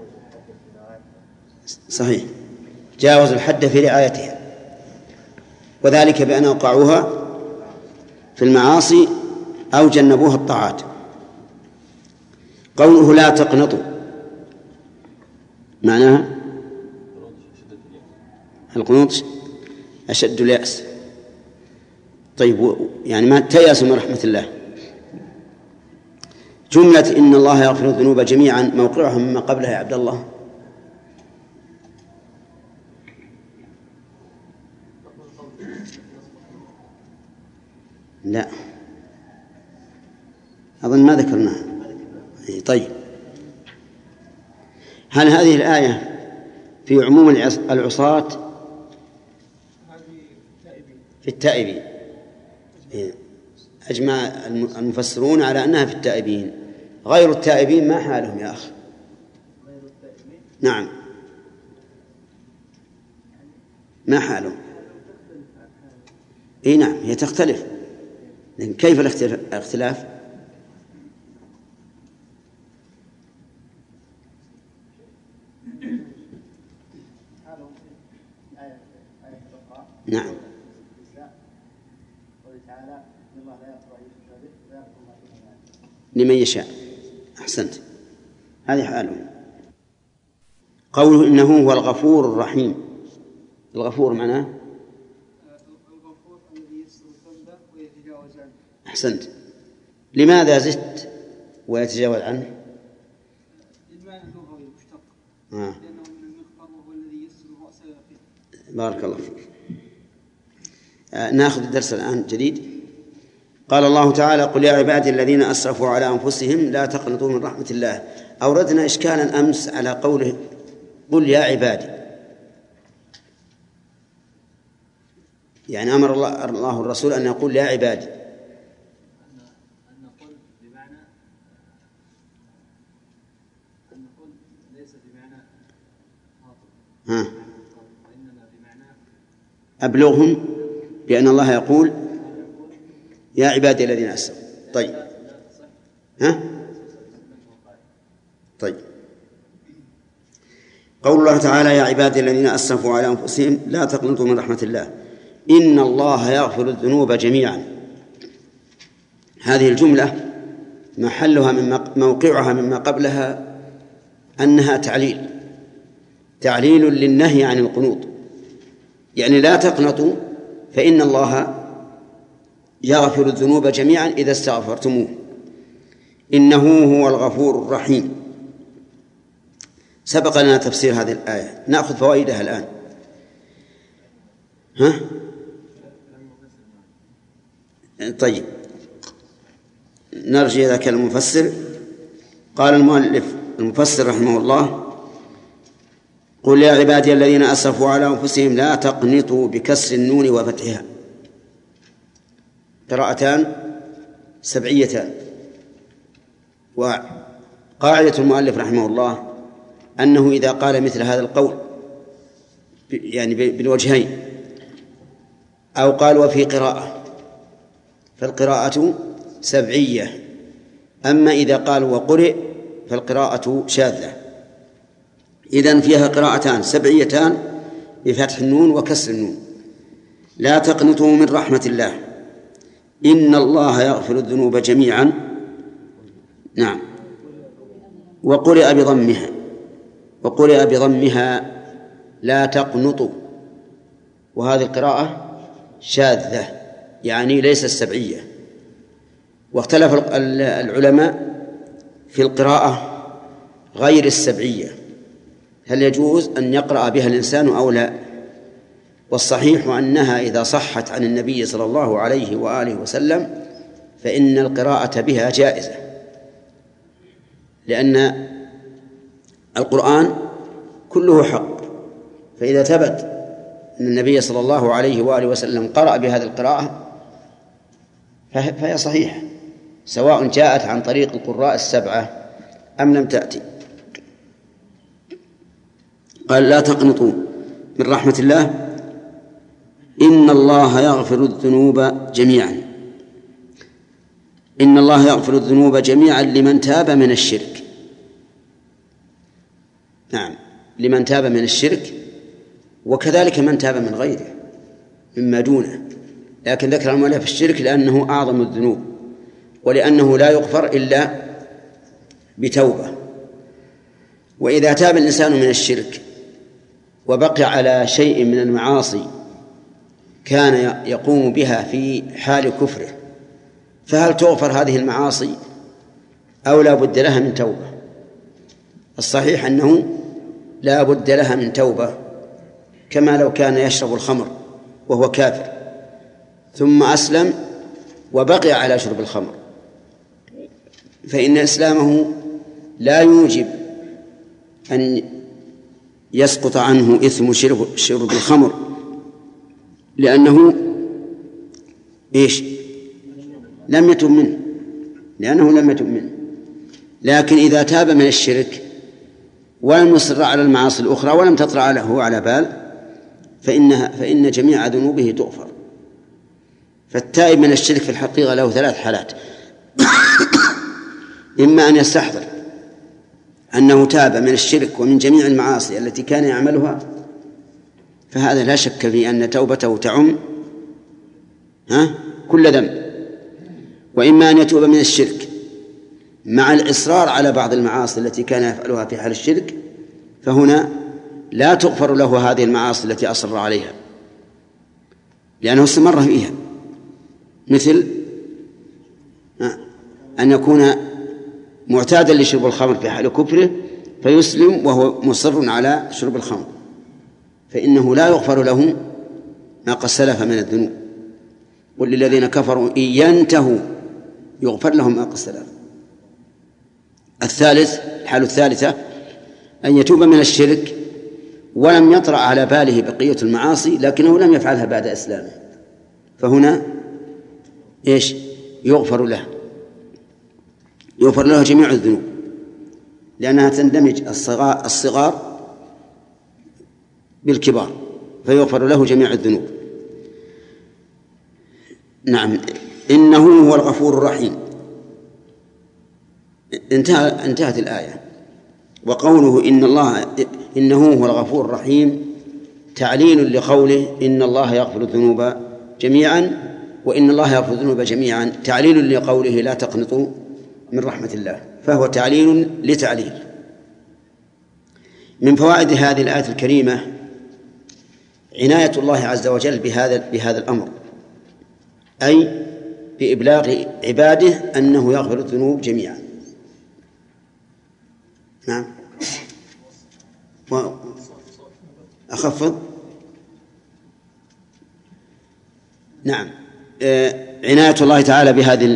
صحيح، جاوزوا الحد في رعايتها، وذلك بأن أوقعوها في المعاصي أو جنبوها الطاعات. قوله لا تقنطوا معناها القنوط أشد اليأس. طيب يعني ما تيأسوا من رحمة الله. جملة إن الله يغفر الذنوب جميعا موقعها مما قبلها يا عبد الله؟ لا أظن ما ذكرناها. طيب هل هذه الآية في عموم العصاة في التائبين؟ أجمع المفسرون على أنها في التائبين. غير التائبين ما حالهم يا أخي؟ نعم ما حالهم؟ إيه نعم هي تختلف، لكن كيف الاختلاف؟ نعم لمن يشاء. أحسنت، هذه حاله. قوله إنه هو الغفور الرحيم. الغفور معناه الغفور الذي يستر الذنب ويتجاوز عنه. أحسنت. لماذا زدت ويتجاوز عنه؟ المعنى اللغوي مشتق آه. لأنه من المغفر وهو الذي يستر الرأس ويغفر. بارك الله فيك. آه ناخذ الدرس الآن جديد. قال الله تعالى قل يا عبادي الذين أسرفوا على أنفسهم لا تقنطوا من رحمة الله. أوردنا إشكالا أمس على قوله قل يا عبادي، يعني أمر الله, الله الرسول أن يقول يا عبادي. أن قل بمعنى أن قل ليس بمعنى خاطب، ها وإنما بمعنى أبلغهم بأن الله يقول يا عبادي الذين أسرفوا. طيب ها طيب قول الله تعالى يا عبادي الذين أسرفوا على أنفسهم لا تقنطوا من رحمة الله إن الله يغفر الذنوب جميعا. هذه الجملة محلها من موقعها مما قبلها أنها تعليل تعليل للنهي عن القنوط، يعني لا تقنطوا فإن الله يغفر الذنوب جميعا إذا استغفرتموه إنه هو الغفور الرحيم. سبق لنا تفسير هذه الآية، نأخذ فوائدها الآن. ها؟ طيب نرجع إذا كان المفسر. قال المؤلف المفسر رحمه الله قل يا عبادي الذين أسرفوا على أنفسهم لا تقنطوا بكسر النون وفتحها، قراءتان سبعيتان. وقاعدة المؤلف رحمه الله أنه إذا قال مثل هذا القول يعني بالوجهين أو قال وفي قراءة فالقراءة سبعية، أما إذا قال وقرئ فالقراءة شاذة. إذن فيها قراءتان سبعيتان بفتح النون وكسر النون. لا تقنطوا من رحمة الله إن الله يغفر الذنوب جميعا. نعم وقرئ بضمها وقرئ بضمها لا تقنطوا، وهذه القراءة شاذة يعني ليست سبعية. واختلف العلماء في القراءة غير السبعية هل يجوز أن يقرأ بها الإنسان أو لا. والصحيح أنها إذا صحت عن النبي صلى الله عليه وآله وسلم فإن القراءة بها جائزة، لأن القرآن كله حق، فإذا ثبت أن النبي صلى الله عليه وآله وسلم قرأ بهذه القراءة فهي صحيحة سواء جاءت عن طريق القراء السبعة أم لم تأتي. قال لا تقنطوا من رحمة الله إن الله يغفر الذنوب جميعا. إن الله يغفر الذنوب جميعا لمن تاب من الشرك. نعم لمن تاب من الشرك، وكذلك من تاب من غيره مما دونه، لكن ذكر المؤلف الشرك لأنه أعظم الذنوب، ولأنه لا يغفر إلا بتوبة. وإذا تاب الإنسان من الشرك وبقي على شيء من المعاصي كان يقوم بها في حال كفره، فهل تغفر هذه المعاصي أو لا بد لها من توبة؟ الصحيح أنه لا بد لها من توبة، كما لو كان يشرب الخمر وهو كافر ثم أسلم وبقي على شرب الخمر، فإن إسلامه لا يوجب أن يسقط عنه إثم شرب, شرب الخمر، لأنه إيش؟ لم يتب منه، لأنه لم يتب منه. لكن إذا تاب من الشرك ولم يصر على المعاصي الأخرى ولم تطرأ له على بال فإنها فإن جميع ذنوبه تغفر. فالتائب من الشرك في الحقيقة له ثلاث حالات: إما أن يستحضر أنه تاب من الشرك ومن جميع المعاصي التي كان يعملها، فهذا لا شك في أن توبته تعم ها كل ذنب، وإما أن يتوب من الشرك مع الإصرار على بعض المعاصي التي كان يفعلها في حال الشرك، فهنا لا تغفر له هذه المعاصي التي أصر عليها لأنه استمر فيها، مثل أن يكون معتادا لشرب الخمر في حال كفره فيسلم وهو مصر على شرب الخمر، فإنه لا يغفر له ما قد سلف من الذنوب. قل للذين كفروا إن ينتهوا يغفر لهم ما قد سلف. الثالث الحالة الثالثة أن يتوب من الشرك ولم يطرأ على باله بقية المعاصي لكنه لم يفعلها بعد إسلامه، فهنا إيش؟ يغفر له يغفر له جميع الذنوب، لأنها تندمج الصغار, الصغار بالكبار، فيغفر له جميع الذنوب. نعم إنه هو الغفور الرحيم. انتهى انتهت الآية. وقوله إن الله إنه هو الغفور الرحيم تعليل لقوله إن الله يغفر الذنوب جميعا، وإن الله يغفر الذنوب جميعا تعليل لقوله لا تقنطوا من رحمة الله، فهو تعليل لتعليل. من فوائد هذه الآية الكريمة عناية الله عز وجل بهذا بهذا الأمر، أي بإبلاغ عباده أنه يغفر الذنوب جميعا. نعم وأخفض نعم عناية الله تعالى بهذه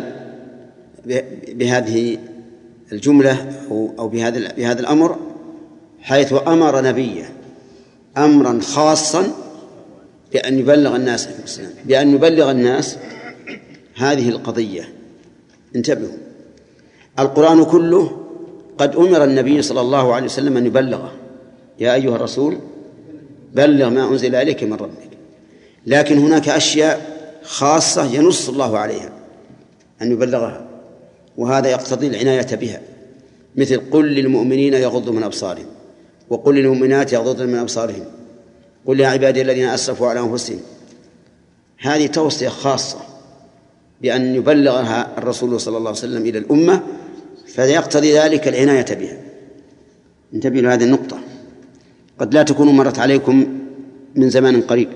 بهذه الجملة أو بهذا بهذا الأمر، حيث أمر نبيه أمرا خاصا بأن يبلغ الناس بأن يبلغ الناس هذه القضية. انتبهوا، القرآن كله قد أمر النبي صلى الله عليه وسلم أن يبلغه، يا أيها الرسول بلغ ما أنزل إليك من ربك، لكن هناك أشياء خاصة ينص الله عليها أن يبلغها، وهذا يقتضي العناية بها، مثل قل للمؤمنين يغضوا من أبصارهم، وقل للمؤمنات يغضضن من أبصارهم، قل يا عبادي الذين أسرفوا على أنفسهم. هذه توصية خاصة بأن يبلغها الرسول صلى الله عليه وسلم إلى الأمة، فيقتضي ذلك العناية بها. انتبهوا لهذه النقطة، قد لا تكون مرت عليكم من زمان قريب.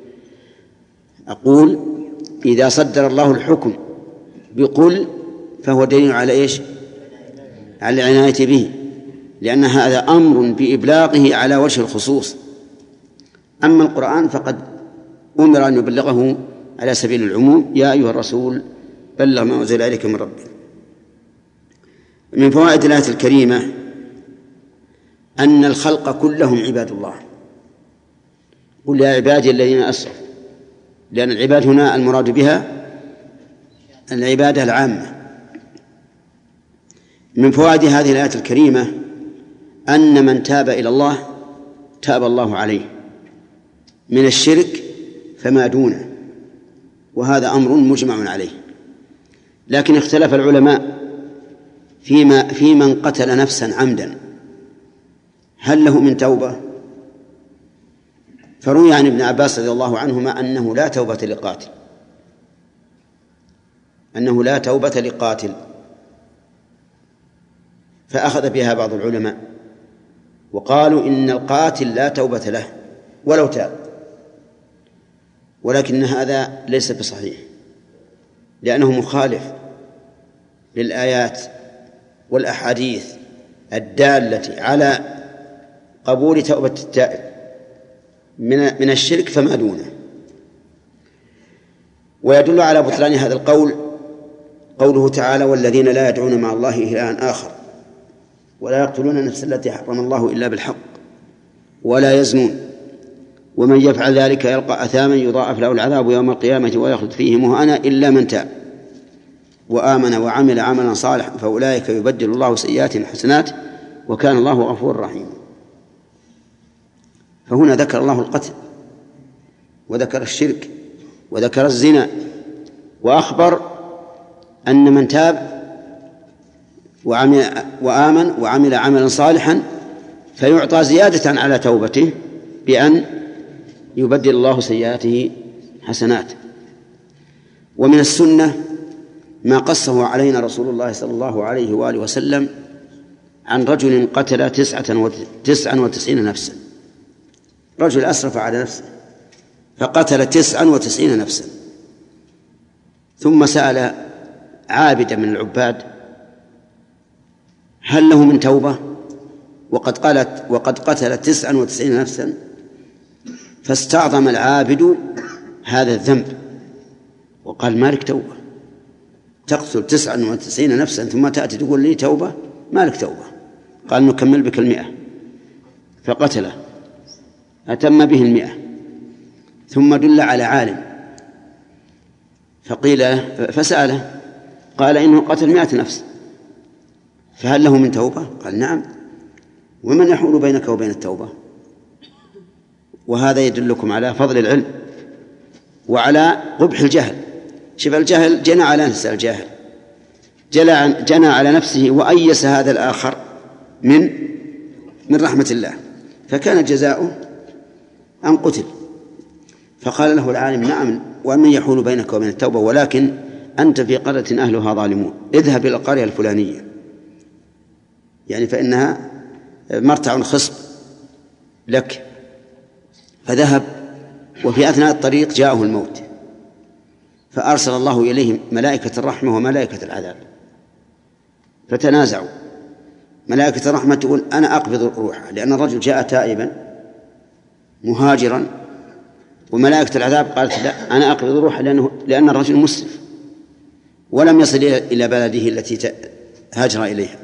أقول إذا صدر الله الحكم بقل فهو دليل على إيش؟ على العناية به، لأن هذا أمر بإبلاغه على وجه الخصوص. أما القرآن فقد أمر أن يبلغه على سبيل العموم، يا أيها الرسول بلغ ما أنزل إليك من ربك. من فوائد الآية الكريمة أن الخلق كلهم عباد الله. قل يا عبادي الذين أسرفوا، لأن العباد هنا المراد بها العبادة العامة. من فوائد هذه الآية الكريمة أن من تاب إلى الله تاب الله عليه من الشرك فما دونه، وهذا أمر مجمع عليه. لكن اختلف العلماء فيما في من قتل نفسا عمدا، هل له من توبة؟ فروي عن ابن عباس رضي الله عنهما أنه لا توبة لقاتل أنه لا توبة لقاتل فأخذ بها بعض العلماء وقالوا إن القاتل لا توبة له ولو تاب، ولكن هذا ليس بصحيح لأنه مخالف للآيات والأحاديث الدالة على قبول توبة التائب من من الشرك فما دونه. ويدل على بطلان هذا القول قوله تعالى: والذين لا يدعون مع الله إلها آخر ولا يقتلون النفس التي حرم الله إلا بالحق ولا يزنون ومن يفعل ذلك يلقى أثاما يضاعف له العذاب يوم القيامة ويخلد فيه مهانا إلا من تاب وآمن وعمل عملا صالحا فأولئك يبدل الله سيئاتهم حسنات وكان الله غفورا رحيما. فهنا ذكر الله القتل وذكر الشرك وذكر الزنا وأخبر أن من تاب وعمل وآمن وعمل عملا صالحا فيعطى زيادة على توبته بأن يبدل الله سيئاته حسنات. ومن السنة ما قصه علينا رسول الله صلى الله عليه وآله وسلم عن رجل قتل تسعة وتسعين نفسا، رجل أسرف على نفسه فقتل تسعة وتسعين نفسا، ثم سأل عابدا من العباد: هل له من توبة؟ وقد قالت وقد قتل تسعة وتسعين نفسا. فاستعظم العابد هذا الذنب وقال: ما لك توبة، تقتل تسعة وتسعين نفسا ثم تأتي تقول لي توبة؟ ما لك توبة. قال: نكمل بك المئة. فقتله أتم به المئة، ثم دل على عالم فقيل فسأله قال: إنه قتل مئة نفس، فهل له من توبة؟ قال: نعم. ومن يحول بينك وبين التوبة؟ وهذا يدلكم على فضل العلم وعلى قبح الجهل. شوف الجهل جنى على نفسه، الجاهل جنى على نفسه وأيس هذا الآخر من من رحمة الله، فكان جزاؤه أن قتل. فقال له العالم: نعم، ومن يحول بينك وبين التوبة، ولكن أنت في قرية أهلها ظالمون، اذهب إلى القرية الفلانية، يعني فإنها مرتع خصب لك. فذهب، وفي أثناء الطريق جاءه الموت، فأرسل الله إليه ملائكة الرحمة وملائكة العذاب فتنازعوا. ملائكة الرحمة تقول: أنا أقبض روحه، لأن الرجل جاء تائبا مهاجرا، وملائكة العذاب قالت: لا، أنا أقبض روحه لأنه لأن الرجل مسرف ولم يصل إلى بلده التي هاجر إليها.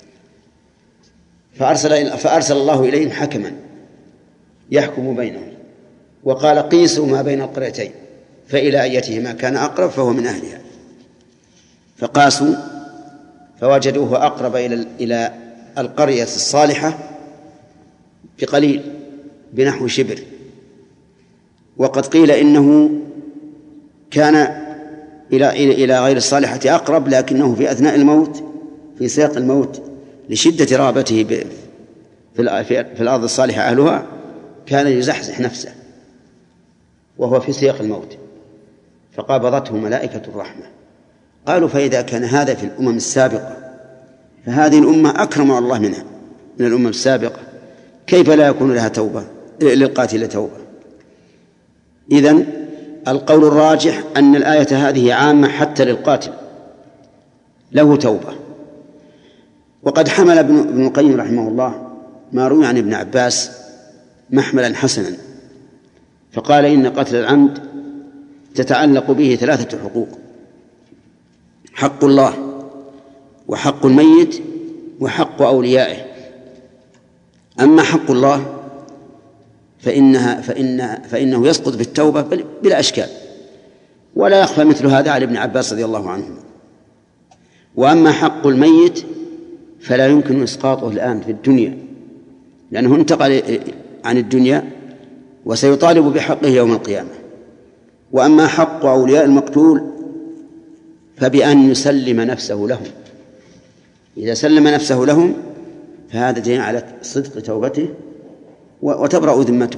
فأرسل, فأرسل الله إليهم حكما يحكم بينهم، وقال: قيسوا ما بين القريتين فإلى أيتهما كان أقرب فهو من أهلها. فقاسوا فوجدوه أقرب إلى إلى القرية الصالحة بقليل، بنحو شبر. وقد قيل إنه كان إلى إلى غير الصالحة أقرب، لكنه في أثناء الموت، في سياق الموت، لشدة رغبته في الأرض الصالحة أهلها، كان يزحزح نفسه وهو في سياق الموت، فقابضته ملائكة الرحمة. قالوا: فإذا كان هذا في الأمم السابقة فهذه الأمة أكرم على الله منها من الأمم السابقة، كيف لا يكون لها توبة للقاتل توبة؟ إذن القول الراجح أن الآية هذه عامة حتى للقاتل له توبة. وقد حمل ابن القيم رحمه الله ما روي عن ابن عباس محملا حسنا، فقال: إن قتل العمد تتعلق به ثلاثة حقوق: حق الله وحق الميت وحق أوليائه. أما حق الله فإنها فإن فإنه يسقط بالتوبة بلا أشكال، ولا يخفى مثل هذا على ابن عباس رضي الله عنهما. وأما حق الميت فلا يمكن إسقاطه الآن في الدنيا، لأنه انتقل عن الدنيا وسيطالب بحقه يوم القيامة. وأما حق أولياء المقتول فبأن يسلم نفسه لهم، إذا سلم نفسه لهم فهذا دليل على صدق توبته وتبرأ ذمته.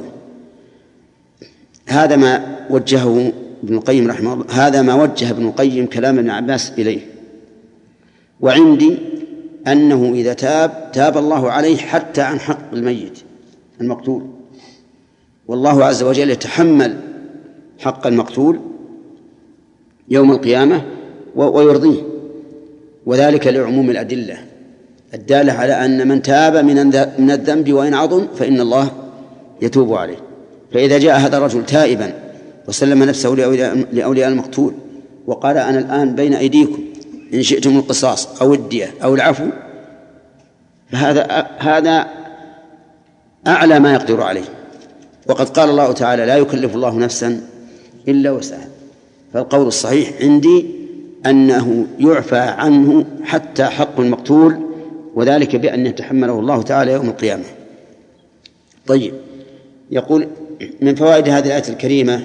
هذا ما وجهه ابن القيم رحمه الله، هذا ما وجه ابن القيم كلام ابن عباس إليه. وعندي أنه إذا تاب تاب الله عليه حتى عن حق الميت المقتول، والله عز وجل يتحمل حق المقتول يوم القيامة ويرضيه، وذلك لعموم الأدلة الدالة على أن من تاب من الذنب وإن عظم فإن الله يتوب عليه. فإذا جاء هذا الرجل تائبا وسلم نفسه لأولياء المقتول وقال أنا الآن بين أيديكم إن شئتم القصاص أو الدية أو العفو، فهذا هذا أعلى ما يقدر عليه. وقد قال الله تعالى لا يكلف الله نفسا إلا وسعها. فالقول الصحيح عندي أنه يعفى عنه حتى حق المقتول، وذلك بأن يتحمله الله تعالى يوم القيامة. طيب، يقول من فوائد هذه الآية الكريمة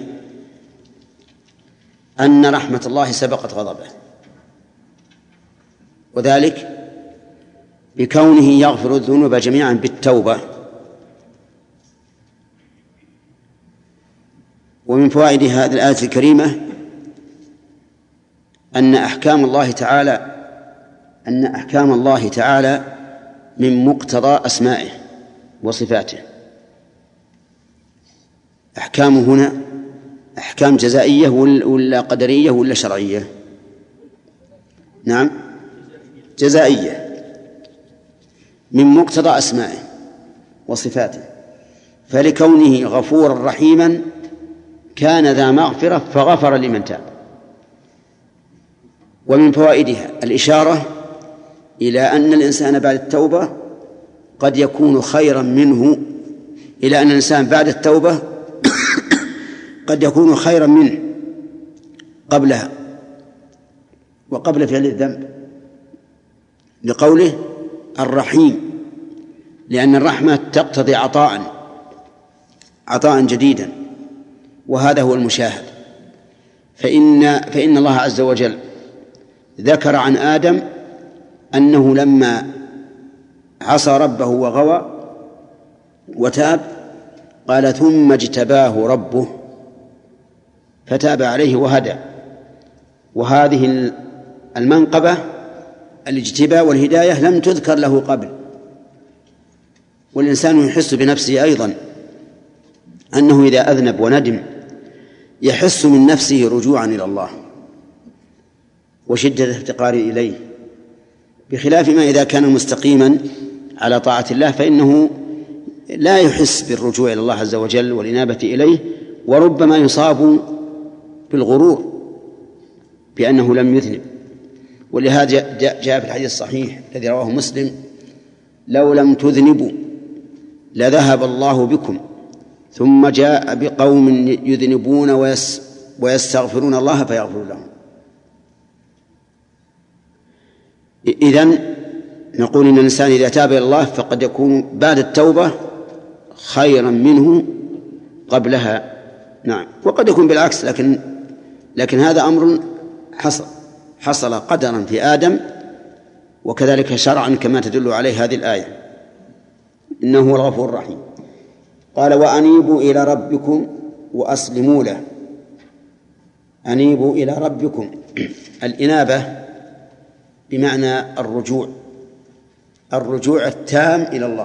أن رحمة الله سبقت غضبه، وذلك بكونه يغفر الذنوب جميعا بالتوبة. ومن فوائد هذه الآية الكريمة أن أحكام الله تعالى أن أحكام الله تعالى من مقتضى أسمائه وصفاته. أحكام هنا أحكام جزائية ولا قدرية ولا شرعية؟ نعم، جزائية، من مقتضى أسمائه وصفاته. فلكونه غفورا رحيما كان ذا مغفرة فغفر لمن تاب. ومن فوائدها الإشارة إلى أن الإنسان بعد التوبة قد يكون خيرا منه، إلى أن الإنسان بعد التوبة قد يكون خيرا منه قبلها وقبل فعل الذنب، لقوله الرحيم، لأن الرحمة تقتضي عطاء عطاء جديدا، وهذا هو المشاهد. فإن, فإن الله عز وجل ذكر عن آدم أنه لما عصى ربه وغوى وتاب قال ثم اجتباه ربه فتاب عليه وهدى. وهذه المنقبة الاجتباء والهداية لم تذكر له قبل. والإنسان يحس بنفسه أيضا أنه إذا أذنب وندم يحس من نفسه رجوعا إلى الله وشدة افتقار إليه، بخلاف ما إذا كان مستقيما على طاعة الله فإنه لا يحس بالرجوع إلى الله عز وجل والإنابة إليه، وربما يصاب بالغرور بأنه لم يذنب. ولهذا جاء في الحديث الصحيح الذي رواه مسلم لو لم تذنبوا لذهب الله بكم ثم جاء بقوم يذنبون ويس ويستغفرون الله فيغفر لهم. إذن نقول إن الإنسان إذا تاب إلى الله فقد يكون بعد التوبة خيرا منه قبلها. نعم، وقد يكون بالعكس، لكن لكن هذا أمر حصل حصل قدرا في آدم، وكذلك شرعا كما تدل عليه هذه الآية، إنه هو الغفور الرحيم. قال وأنيبوا إلى ربكم وأسلموا له. أنيبوا إلى ربكم، الإنابة بمعنى الرجوع، الرجوع التام إلى الله.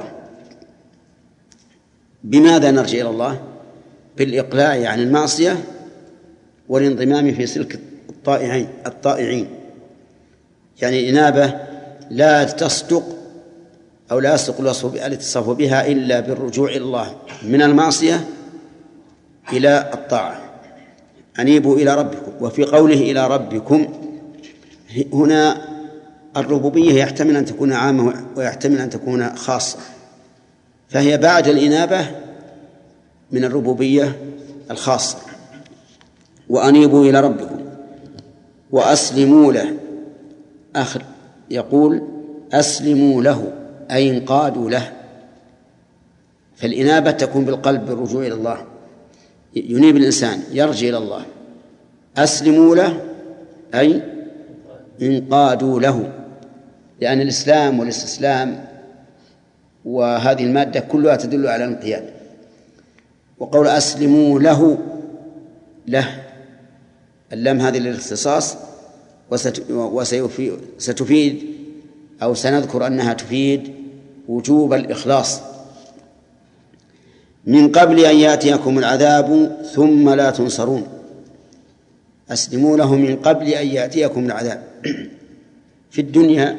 بماذا نرجع إلى الله؟ بالإقلاع عن المعصية والانضمام في سلك الطائعين الطائعين. يعني الإنابة لا تصدق أو لا يصدق الاتصاف بها إلا بالرجوع إلى الله من المعصية إلى الطاعة. أنيبوا إلى ربكم. وفي قوله إلى ربكم هنا الربوبية يحتمل أن تكون عامة ويحتمل أن تكون خاصة، فهي بعد الإنابة من الربوبية الخاصة. وأنيبوا إلى ربكم وأسلموا له. آخر يقول أسلموا له أي انقادوا له. فالإنابة تكون بالقلب بالرجوع إلى الله، ينيب الإنسان يرجع إلى الله. أسلموا له أي انقادوا له، لأن الإسلام والاستسلام وهذه المادة كلها تدل على الانقياد. وقول أسلموا له، له اللام هذه للاختصاص، وستفيد أو سنذكر أنها تفيد وجوب الإخلاص. من قبل أن يأتيكم العذاب ثم لا تنصرون. أسلموا له من قبل أن يأتيكم العذاب. في الدنيا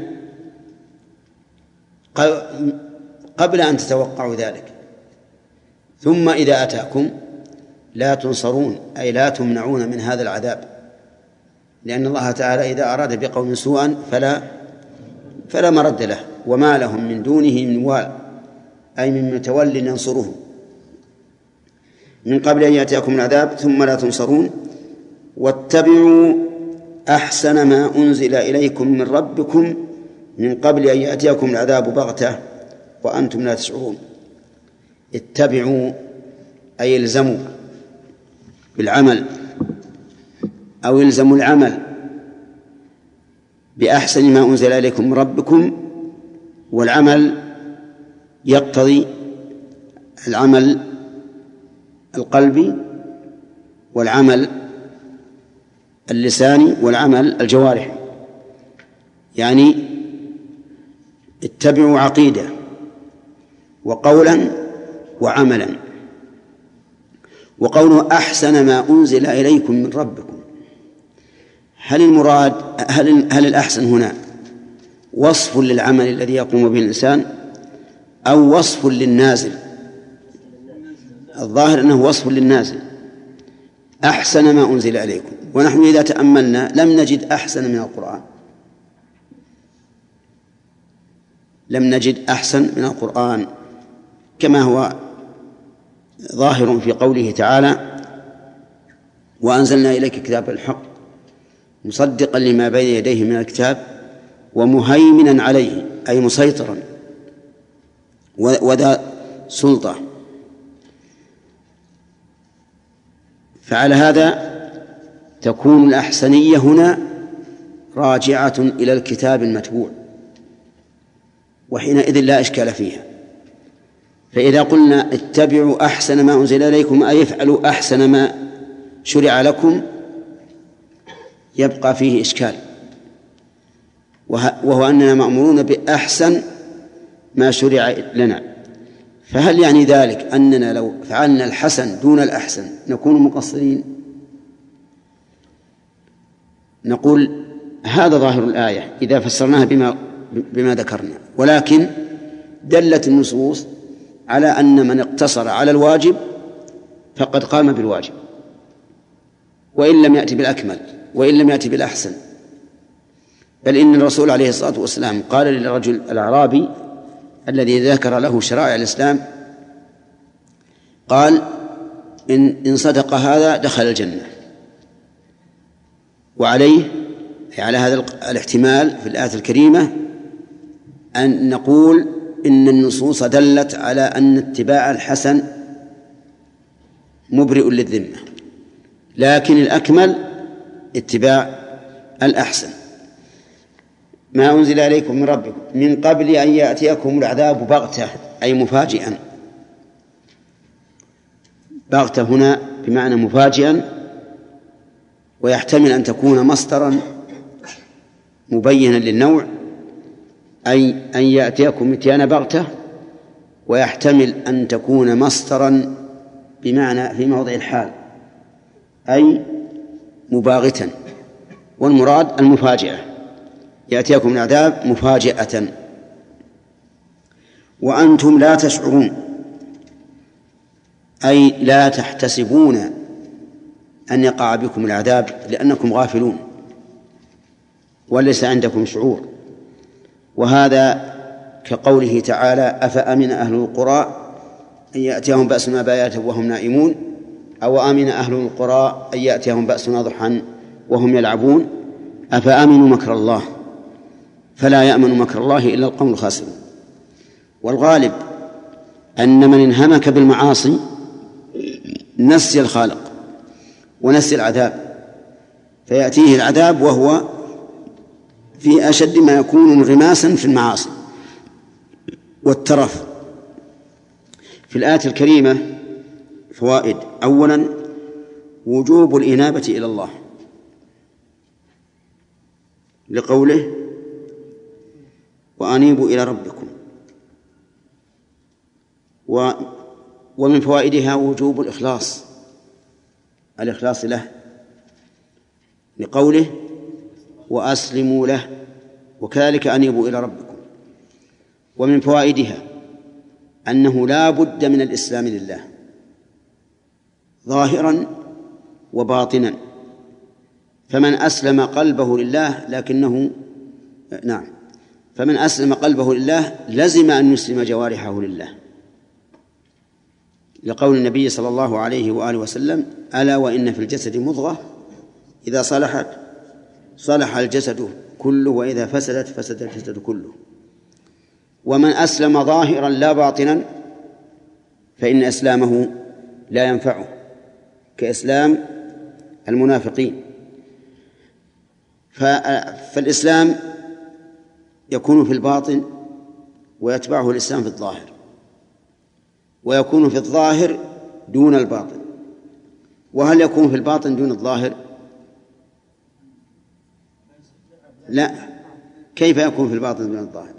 قبل أن تتوقعوا ذلك، ثم إذا أتاكم لا تنصرون، أي لا تمنعون من هذا العذاب، لأن الله تعالى إذا أراد بقوم سوءا فلا فلا مرد له، وما لهم من دونه من وال، أي من متول ينصره. من قبل أن يأتيكم العذاب ثم لا تنصرون. واتبعوا أحسن ما أنزل إليكم من ربكم من قبل أن يأتيكم العذاب بغتة وأنتم لا تشعرون. اتبعوا أي الزموا بالعمل، أو الزموا العمل بأحسن ما أنزل إليكم من ربكم. والعمل يقتضي العمل القلبي والعمل اللساني والعمل الجوارحي. يعني اتبعوا عقيدة وقولا وعملا. وقوله أحسن ما أنزل إليكم من ربكم، هل المراد هل, هل الأحسن هنا وصف للعمل الذي يقوم به الإنسان أو وصف للنازل؟ الظاهر أنه وصف للنازل، أحسن ما أنزل إليكم. ونحن إذا تأملنا لم نجد أحسن من القرآن، لم نجد أحسن من القرآن، كما هو ظاهر في قوله تعالى: وأنزلنا إليك كتاب الحق مصدقا لما بين يديه من الكتاب ومهيمنا عليه، أي مسيطرا وذا سلطة. فعلى هذا تكون الأحسنية هنا راجعة إلى الكتاب المتبوع، وحينئذ لا إشكال فيها. فإذا قلنا اتبعوا أحسن ما أنزل إليكم أي افعلوا أحسن ما شرع لكم، يبقى فيه إشكال، وهو أننا مأمورون بأحسن ما شرع لنا. فهل يعني ذلك أننا لو فعلنا الحسن دون الأحسن نكون مقصرين؟ نقول هذا ظاهر الآية إذا فسرناها بما, بما ذكرنا، ولكن دلت النصوص على أن من اقتصر على الواجب فقد قام بالواجب، وإن لم يأتي بالأكمل وإن لم يأتي بالأحسن. بل إن الرسول عليه الصلاة والسلام قال للرجل الأعرابي الذي ذكر له شرائع الإسلام، قال: إن, إن صدق هذا دخل الجنة. وعليه على هذا الاحتمال في الآية الكريمة أن نقول إن النصوص دلت على أن اتباع الحسن مبرئ للذمة، لكن الأكمل اتباع الأحسن. ما أنزل إليكم من ربكم من قبل أن يأتيكم العذاب بغتة أي مفاجئا. بغتة هنا بمعنى مفاجئا، ويحتمل أن تكون مصدرا مبينا للنوع، أي أن يأتيكم إتيان بغتة، ويحتمل أن تكون مصدرا بمعنى في موضع الحال أي مباغتا، والمراد المفاجئة، يأتيكم العذاب مفاجئة وأنتم لا تشعرون، أي لا تحتسبون أن يقع بكم العذاب لأنكم غافلون وليس عندكم شعور. وهذا كقوله تعالى: أفأمن أهل القرى أن يأتيهم بأسنا بياتا وهم نائمون، أو أمن أهل القرى أن يأتيهم بأسنا ضحى وهم يلعبون، أفأمنوا مكر الله فلا يأمن مكر الله إلا القوم الخاسرون. والغالب أن من انهمك بالمعاصي نسي الخالق ونسي العذاب، فيأتيه العذاب وهو في أشد ما يكون انغماسا في المعاصي والترف في الآية الكريمة فوائد. أولا وجوب الإنابة إلى الله لقوله وأنيبوا إلى ربكم، و ومن فوائدها وجوب الإخلاص الإخلاص له لقوله وأسلموا له، وكذلك أنيبوا إلى ربكم. ومن فوائدها أنه لا بد من الإسلام لله ظاهرا وباطنا، فمن أسلم قلبه لله لكنه نعم فمن أسلم قلبه لله لزم أن يسلم جوارحه لله، لقول النبي صلى الله عليه وآله وسلم ألا وإن في الجسد مضغة إذا صلحت صلح الجسد كله وإذا فسدت فسد الجسد كله. ومن أسلم ظاهرا لا باطنا فإن إسلامه لا ينفعه كإسلام المنافقين. فالإسلام يكون في الباطن ويتبعه الإسلام في الظاهر، ويكون في الظاهر دون الباطن. وهل يكون في الباطن دون الظاهر؟ لا. كيف يكون في الباطن دون الظاهر؟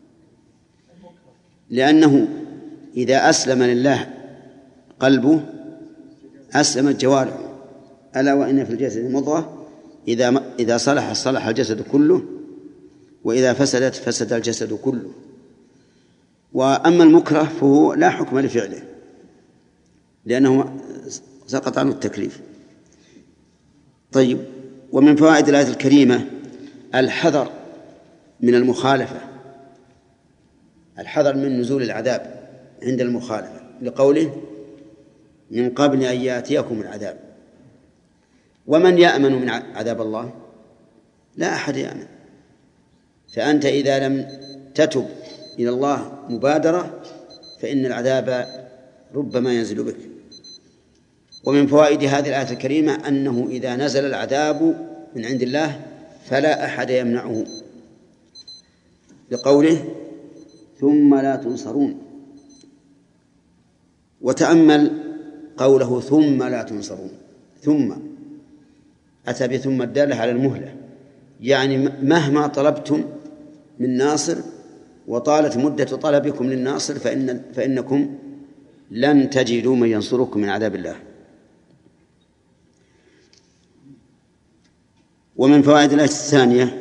لأنه إذا أسلم لله قلبه أسلمت جوارحه. ألا وإن في الجسد مضغة إذا إذا صلح صلح الجسد كله وإذا فسدت فسد الجسد كله. وأما المكره فهو لا حكم لفعله لأنه سقط عنه التكليف. طيب، ومن فوائد الآية الكريمة الحذر من المخالفة، الحذر من نزول العذاب عند المخالفة، لقوله من قبل أن يأتيكم العذاب. ومن يأمن من عذاب الله؟ لا أحد يأمن. فأنت إذا لم تتب إلى الله مبادرة فإن العذاب ربما ينزل بك. ومن فوائد هذه الآية الكريمة أنه إذا نزل العذاب من عند الله فلا أحد يمنعه، لقوله ثم لا تنصرون. وتأمل قوله ثم لا تنصرون، ثم أتى بثم الدالة على المهلة، يعني مهما طلبتم من ناصر وطالت مدة طلبكم للناصر فإن فإنكم لن تجدوا من ينصركم من عذاب الله. ومن فوائد الآية الثانية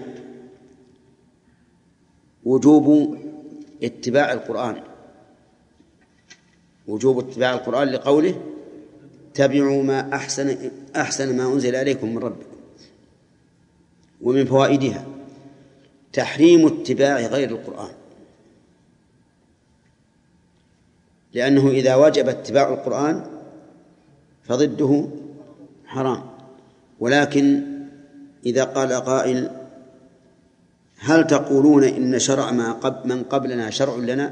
وجوب اتباع القرآن، وجوب اتباع القرآن لقوله اتبعوا ما أحسن أحسن ما أنزل إليكم من ربكم. ومن فوائدها تحريم اتباع غير القرآن، لأنه إذا وجب اتباع القرآن فضده حرام. ولكن إذا قال قائل هل تقولون إن شرع ما قبل من قبلنا شرع لنا؟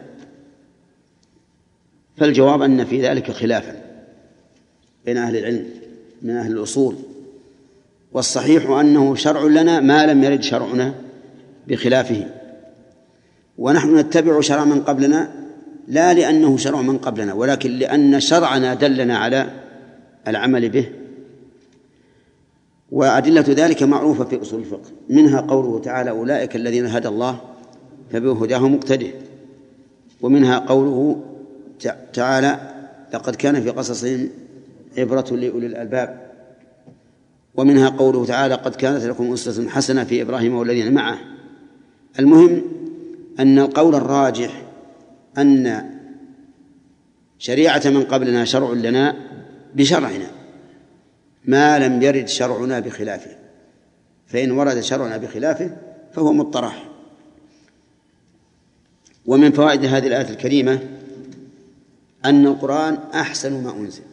فالجواب أن في ذلك خلافا بين أهل العلم من أهل الأصول، والصحيح أنه شرع لنا ما لم يرد شرعنا بخلافه. ونحن نتبع شرع من قبلنا لا لأنه شرع من قبلنا، ولكن لأن شرعنا دلنا على العمل به. وأدلة ذلك معروفة في أصول الفقه، منها قوله تعالى أولئك الذين هدى الله فبهداه مقتده، ومنها قوله تعالى لقد كان في قصصهم عبرة لأولي الألباب، ومنها قوله تعالى قد كانت لكم أسوة حسنة في إبراهيم والذين معه. المهم أن القول الراجح أن شريعة من قبلنا شرع لنا بشرعنا ما لم يرد شرعنا بخلافه، فإن ورد شرعنا بخلافه فهو مطرح. ومن فوائد هذه الآية الكريمة أن القرآن أحسن ما أنزل،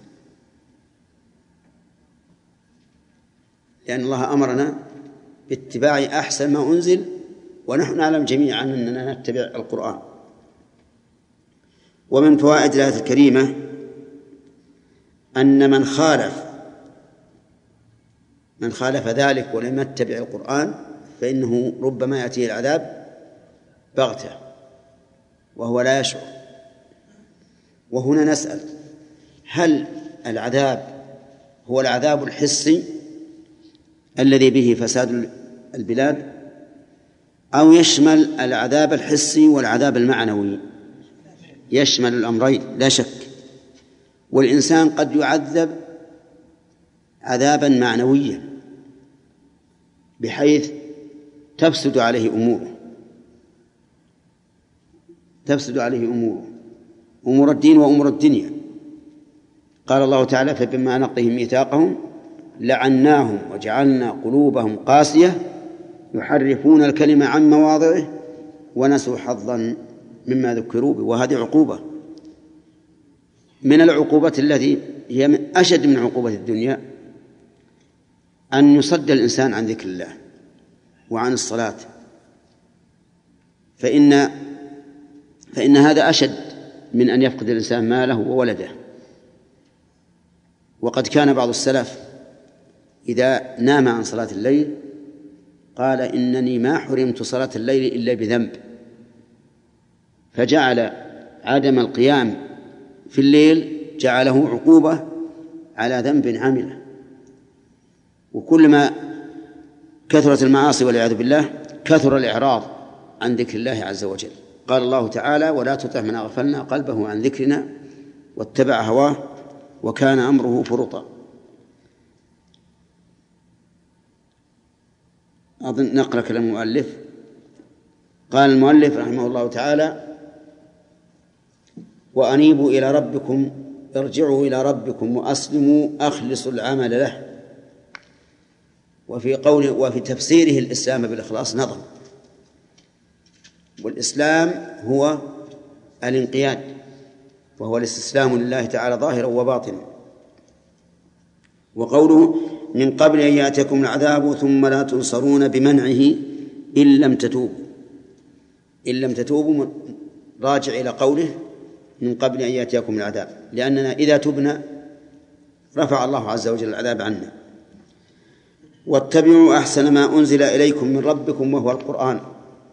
لأن الله أمرنا باتباع أحسن ما أنزل، ونحن نعلم جميعا أننا نتبع القرآن. ومن فوائد الآية الكريمة أن من خالف من خالف ذلك ولم يتبع القرآن فإنه ربما يأتيه العذاب بغتة وهو لا يشعر. وهنا نسأل: هل العذاب هو العذاب الحسي الذي به فساد البلاد، أو يشمل العذاب الحسي والعذاب المعنوي؟ يشمل الأمرين لا شك. والإنسان قد يعذب عذابا معنويا بحيث تفسد عليه أموره تفسد عليه أموره أمور الدين وأمور الدنيا. قال الله تعالى: فبما نقضهم ميثاقهم لعناهم وجعلنا قلوبهم قاسية يحرفون الكلمة عن مواضعه ونسوا حظا مما ذكروا به. وهذه عقوبة من العقوبات التي هي من أشد من عقوبة الدنيا، أن يصد الإنسان عن ذكر الله وعن الصلاة، فإن فإن هذا أشد من أن يفقد الإنسان ماله وولده. وقد كان بعض السلف إذا نام عن صلاة الليل قال: إنني ما حرمت صلاة الليل إلا بذنب، فجعل عدم القيام في الليل جعله عقوبة على ذنب عمله. وكلما كثرت المعاصي والعياذ بالله كثر الإعراض عن ذكر الله عز وجل. قال الله تعالى: ولا تطع من أغفلنا قلبه عن ذكرنا واتبع هواه وكان أمره فرطا. أظن نقرأ كلام المؤلف. قال المؤلف رحمه الله تعالى: وأنيبوا إلى ربكم ارجعوا إلى ربكم وأسلموا أخلصوا العمل له. وفي قوله وفي تفسيره الإسلام بالإخلاص نظم، والإسلام هو الانقياد، وهو الاستسلام لله تعالى ظاهرا وباطنا. وقوله: من قبل أن يأتيكم العذاب ثم لا تنصرون بمنعه إن لم تتوبوا. إن لم تتوبوا راجع إلى قوله: من قبل أن يأتيكم العذاب، لأننا إذا تبنا رفع الله عز وجل العذاب عنا. واتبعوا أحسن ما أنزل إليكم من ربكم وهو القرآن.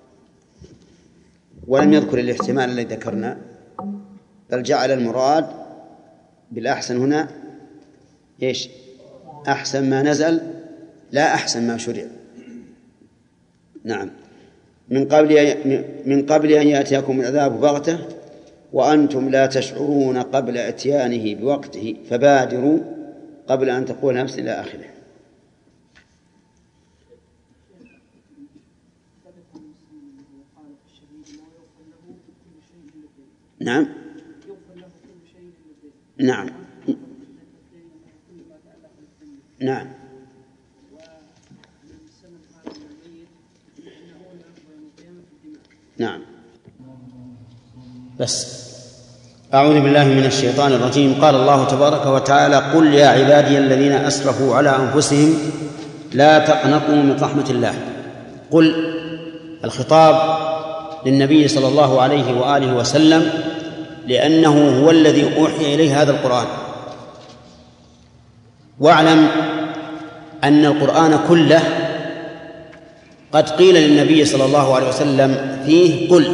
ولم يذكر الاحتمال الذي ذكرنا، بل جعل المراد بالأحسن هنا إيش؟ أحسن ما نزل لا أحسن ما شرع. نعم. من قبل من قبل أن يأتيكم العذاب بغتة وأنتم لا تشعرون قبل إتيانه بوقته فبادروا قبل أن تقول نفس إلى آخره. نعم نعم نعم نعم. بس أعوذ بالله من الشيطان الرجيم. قال الله تبارك وتعالى: قل يا عبادي الذين أسرفوا على أنفسهم لا تقنطوا من رحمة الله. قل الخطاب للنبي صلى الله عليه وآله وسلم، لأنه هو الذي أوحي إليه هذا القرآن. واعلم أن القرآن كله قد قيل للنبي صلى الله عليه وسلم فيه قل،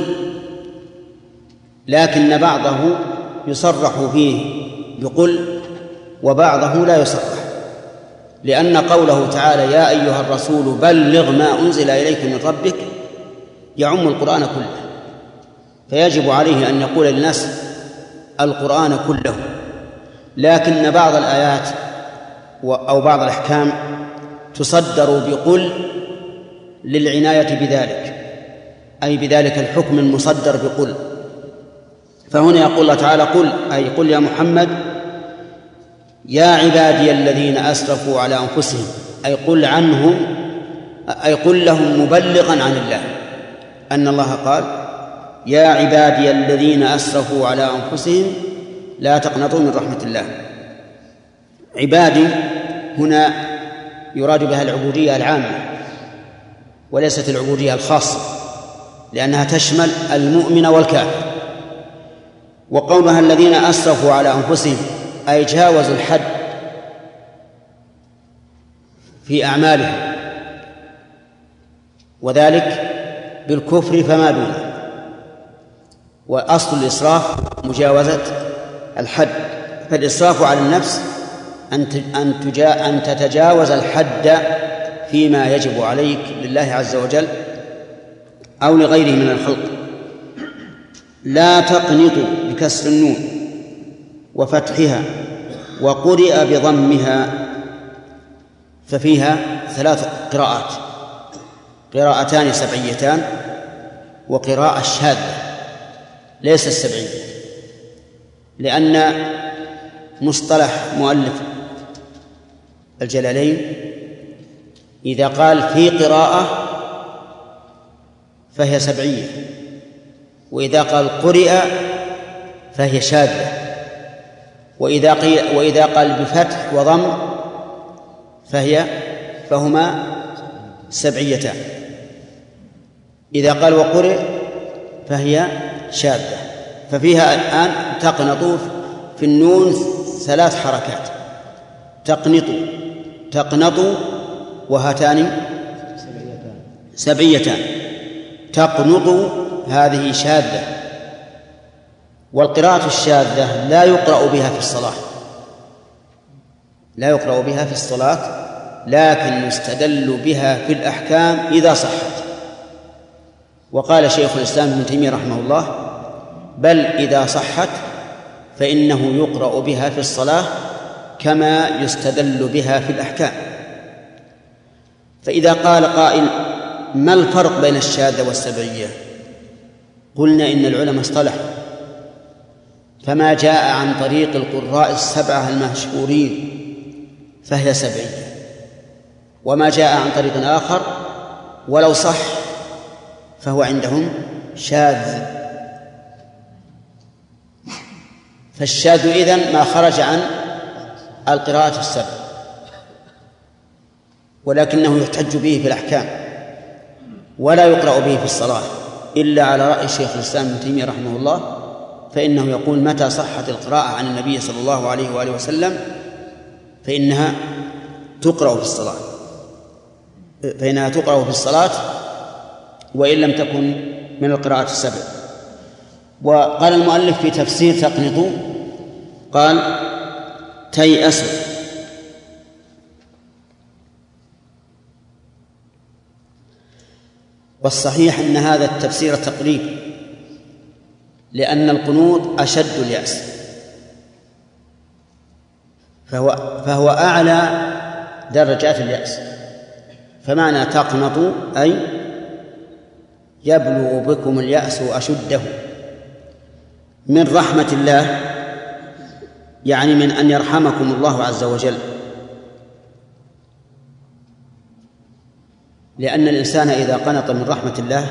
لكن بعضه يصرح فيه بقل وبعضه لا يصرح، لأن قوله تعالى: يا أيها الرسول بلغ ما أنزل إليك من ربك يعم القرآن كله، فيجب عليه أن يقول للناس القرآن كله. لكن بعض الآيات أو بعض الأحكام تصدر بقل للعناية بذلك، أي بذلك الحكم المصدر بقل. فهنا يقول الله تعالى: قل، أي قل يا محمد يا عبادي الذين أسرفوا على أنفسهم، أي قل عنهم، أي قل لهم مبلغا عن الله أن الله قال: يا عبادي الذين أسرفوا على أنفسهم لا تقنطوا من رحمة الله. عبادي هنا يراد بها العبودية العامة وليست العبودية الخاصة، لأنها تشمل المؤمن والكافر. وقولها الذين أسرفوا على أنفسهم أي جاوزوا الحد في أعمالهم، وذلك بالكفر فما دونه. وأصل الإسراف مجاوزة الحد. فالإسراف على النفس أن أن تتجاوز الحد فيما يجب عليك لله عز وجل أو لغيره من الخلق. لا تقنطوا بكسر النون وفتحها وقرئ بضمها، ففيها ثلاث قراءات: قراءتان سبعيتان وقراءة شاذة ليس السبعية، لأن مصطلح مؤلف الجلالين إذا قال في قراءة فهي سبعية، وإذا قال قرئ فهي شاذة، وإذا قيل وإذا قال بفتح وضم فهي فهما سبعيتان. إذا قال وقرئ فهي شاذة. ففيها الآن تقنطوا في النون ثلاث حركات: تقنطوا، تقنطوا، وهاتان سبعيتان. تقنطوا هذه شاذة، والقراءة الشاذة لا يقرأ بها في الصلاة، لا يقرأ بها في الصلاة، لكن يستدل بها في الأحكام إذا صحت. وقال شيخ الإسلام ابن تيمية رحمه الله: بل إذا صحت فإنه يقرأ بها في الصلاة كما يستدل بها في الأحكام. فإذا قال قائل: ما الفرق بين الشاذة والسبعية؟ قلنا إن العلماء اصطلحوا، فما جاء عن طريق القراء السبعة المشهورين فهي سبعية، وما جاء عن طريق آخر ولو صح فهو عندهم شاذ. فالشاذ إذن ما خرج عن القراءة السبع، ولكنه يحتج به في الأحكام ولا يقرأ به في الصلاة إلا على رأي شيخ الإسلام ابن تيمية رحمه الله، فإنه يقول: متى صحت القراءة عن النبي صلى الله عليه وآله وسلم فإنها تقرأ في الصلاة فإنها تقرأ في الصلاة وإن لم تكن من القراءة السبع. وقال المؤلف في تفسير تقنطوا قال: تيأسوا. والصحيح أن هذا التفسير تقريب، لأن القنوط أشد اليأس، فهو, فهو أعلى درجات اليأس. فمعنى تقنطوا أي يبلغ بكم اليأس أشده من رحمة الله، يعني من أن يرحمكم الله عز وجل. لأن الإنسان إذا قنط من رحمة الله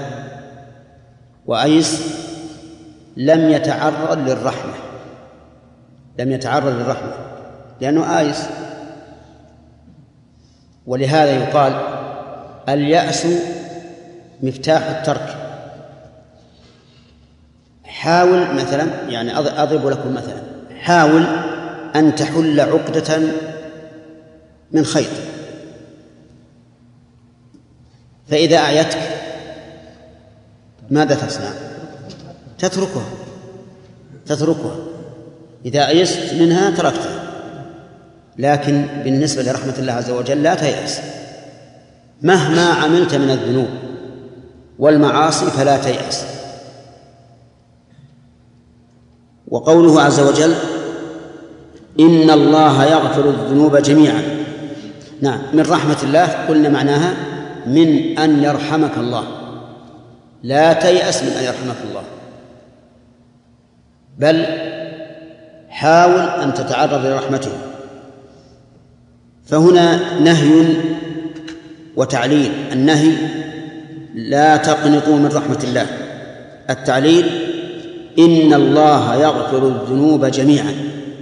وأيس لم يتعرض للرحمة، لم يتعرض للرحمة لأنه آيس. ولهذا يقال: اليأس مفتاح الترك. حاول مثلا، يعني أضرب لكم مثلا، حاول أن تحل عقدة من خيط، فإذا أعيتك ماذا تصنع؟ تتركها تتركها إذا أيست منها تركتها. لكن بالنسبة لرحمة الله عز وجل لا تيأس، مهما عملت من الذنوب والمعاصي فلا تيأس. وقوله عز وجل: إن الله يغفر الذنوب جميعا. نعم، من رحمة الله قلنا معناها من أن يرحمك الله، لا تيأس من أن يرحمك الله، بل حاول أن تتعرض لرحمته. فهنا نهي وتعليل. النهي: لا تقنطوا من رحمة الله. التعليل: إن الله يغفر الذنوب جميعا.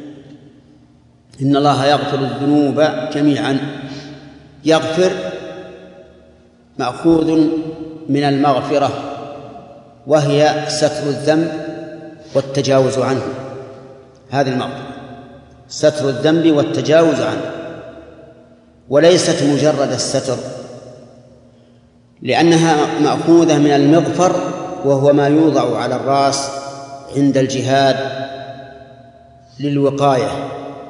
إن الله يغفر الذنوب جميعا. يغفر مأخوذ من المغفرة، وهي ستر الذنب والتجاوز عنه. هذه المغفرة ستر الذنب والتجاوز عنه، وليست مجرد الستر، لأنها مأخوذة من المغفر، وهو ما يوضع على الرأس عند الجهاد للوقاية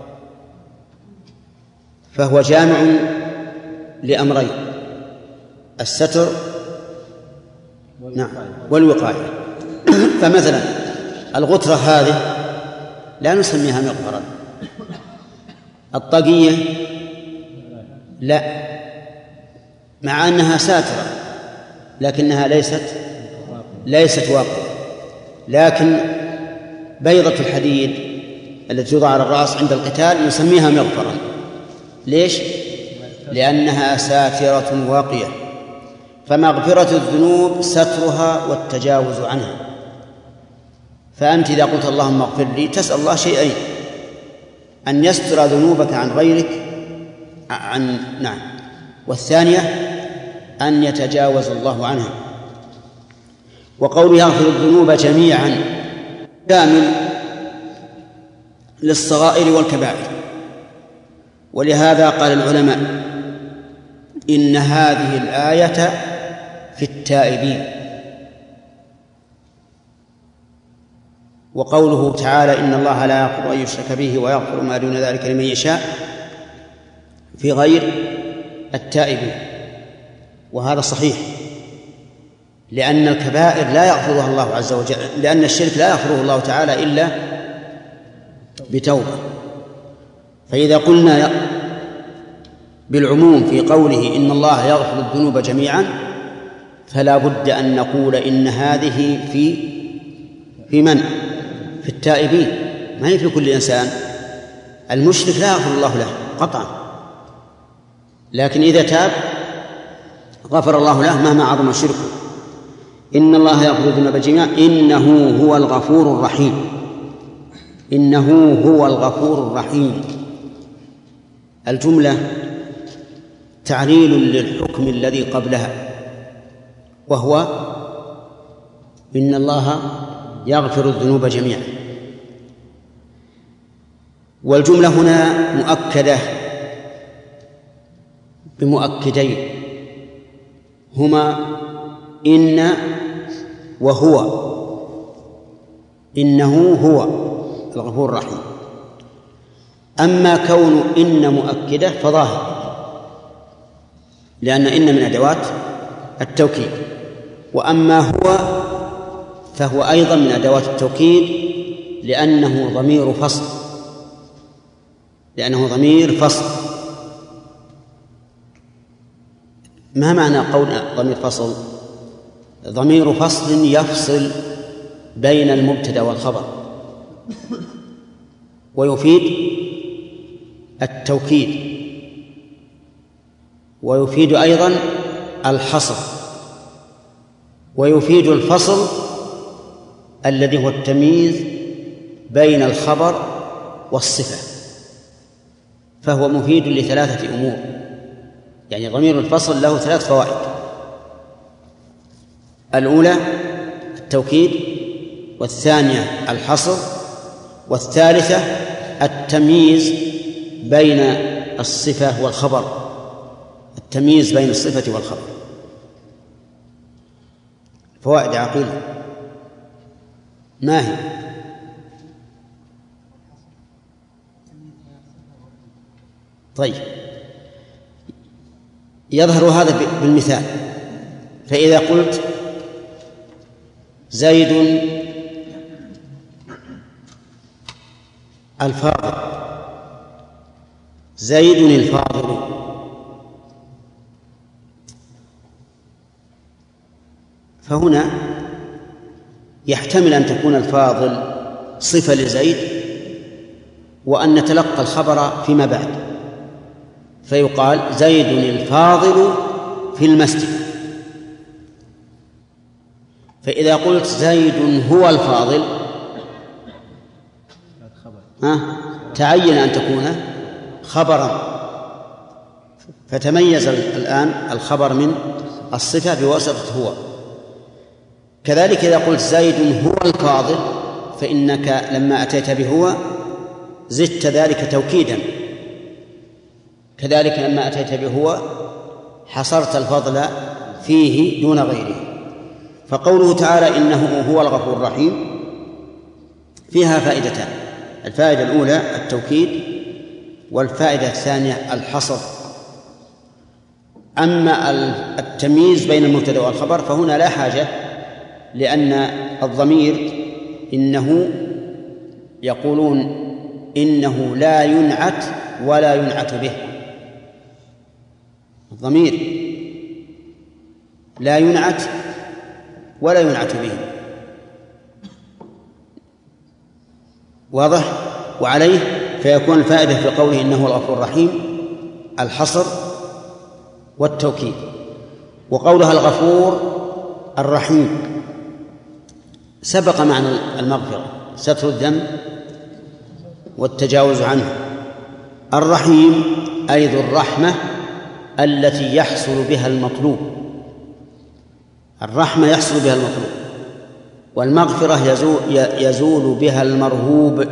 فهو جامع لأمرين: الستر نعم والوقاية. فمثلا الغترة هذه لا نسميها مغفرا، الطاقية لا، مع أنها ساترة لكنها ليست ليست واقية. لكن بيضة الحديد التي توضع على الرأس عند القتال نسميها مغفرا. ليش؟ لأنها ساترة واقية. فمغفرة الذنوب سترها والتجاوز عنها. فأنت إذا قلت اللهم اغفر لي تسأل الله شيئين: أن يستر ذنوبك عن غيرك عن نعم، والثانية أن يتجاوز الله عنها. وقوله يغفر الذنوب جميعا كامل للصغائر والكبائر. ولهذا قال العلماء إن هذه الآية في التائبين. وقوله تعالى إن الله لا يغفر أن يشرك به ويغفر ما دون ذلك لمن يشاء في غير التائبين. وهذا صحيح، لأن الكبائر لا يغفرها الله عز وجل، لأن الشرك لا يغفره الله تعالى إلا بتوبة. فإذا قلنا بالعموم في قوله إن الله يغفر الذنوب جميعا فلا بد أن نقول إن هذه في في من؟ في التائبين، ما هي في كل إنسان. المشرك لا يغفر الله له قطعا، لكن إذا تاب غفر الله له مهما عظم شركه. إن الله يغفر الذنوب جميعا إنه هو الغفور الرحيم. إنه هو الغفور الرحيم. الجملة تعليل للحكم الذي قبلها، وهو إن الله يغفر الذنوب جميعا. والجملة هنا مؤكدة بمؤكدين هما إن وهو. إنه هو الغفور الرحيم. أما كون إن مؤكدة فظاهر، لأن إن من أدوات التوكيد. وأما هو فهو أيضا من أدوات التوكيد لأنه ضمير فصل لأنه ضمير فصل. ما معنى قول ضمير فصل؟ ضمير فصل يفصل بين المبتدأ والخبر، ويفيد التوكيد، ويفيد أيضا الحصر، ويفيد الفصل الذي هو التمييز بين الخبر والصفة. فهو مفيد لثلاثة أمور، يعني ضمير الفصل له ثلاث فوائد: الأولى التوكيد، والثانية الحصر، والثالثة التمييز بين الصفة والخبر، التمييز بين الصفة والخبر. فوائد عقيلة ما هي؟ طيب، يظهر هذا بالمثال. فإذا قلت زيد الفاضل، زيد الفاضل، فهنا يحتمل أن تكون الفاضل صفة لزيد، وأن نتلقى الخبر فيما بعد، فيقال زيد الفاضل في المسجد. فإذا قلت زيد هو الفاضل ها تعين أن تكون خبرا، فتميز الآن الخبر من الصفة بواسطة هو. كذلك إذا قلت زيد هو الفاضل فإنك لما أتيت بهو زدت ذلك توكيدا، كذلك لما أتيت بهو حصرت الفضل فيه دون غيره. فقوله تعالى إنه هو الغفور الرحيم فيها فائدتان: الفائدة الأولى التوكيد، والفائدة الثانية الحصر. أما التمييز بين المبتدأ والخبر فهنا لا حاجة، لأن الضمير إنه يقولون إنه لا ينعت ولا ينعت به. الضمير لا ينعت ولا ينعت به، واضح؟ وعليه فيكون الفائدة في قوله إنه الغفور الرحيم الحصر والتوكيد. وقولها الغفور الرحيم سبق معنى المغفرة، ستر الذنب والتجاوز عنه. الرحيم أي ذو الرحمة التي يحصل بها المطلوب، الرحمة يحصل بها المطلوب، والمغفرة يزول, يزول بها المرهوب.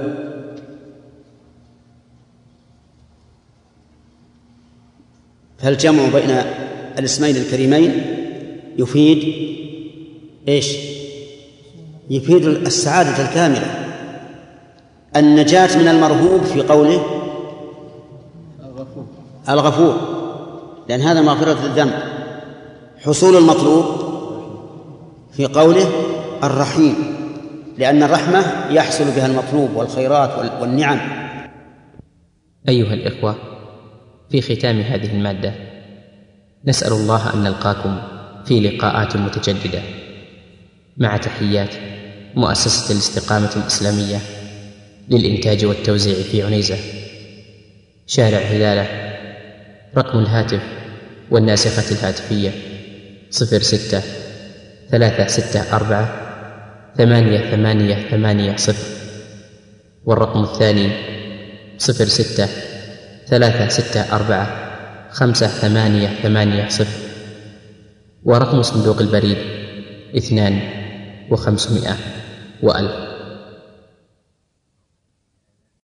فالجمع بين الاسمين الكريمين يفيد إيش؟ يفيد السعادة الكاملة، النجاة من المرهوب في قوله الغفور, الغفور لأن هذا مغفرة الذنب. حصول المطلوب في قوله الرحيم، لأن الرحمة يحصل بها المطلوب والخيرات والنعم. أيها الإخوة، في ختام هذه المادة نسأل الله أن نلقاكم في لقاءات متجددة، مع تحيات مؤسسة الاستقامة الإسلامية للإنتاج والتوزيع في عنيزة، شارع هلالة. رقم الهاتف والناسخة الهاتفية صفر ستة ثلاثة ستة أربعة ثمانية ثمانية ثمانية صفر، والرقم الثاني صفر ستة ثلاثة ستة أربعة خمسة ثمانية ثمانية صفر، ورقم صندوق البريد اثنان وخمسمائة وألف.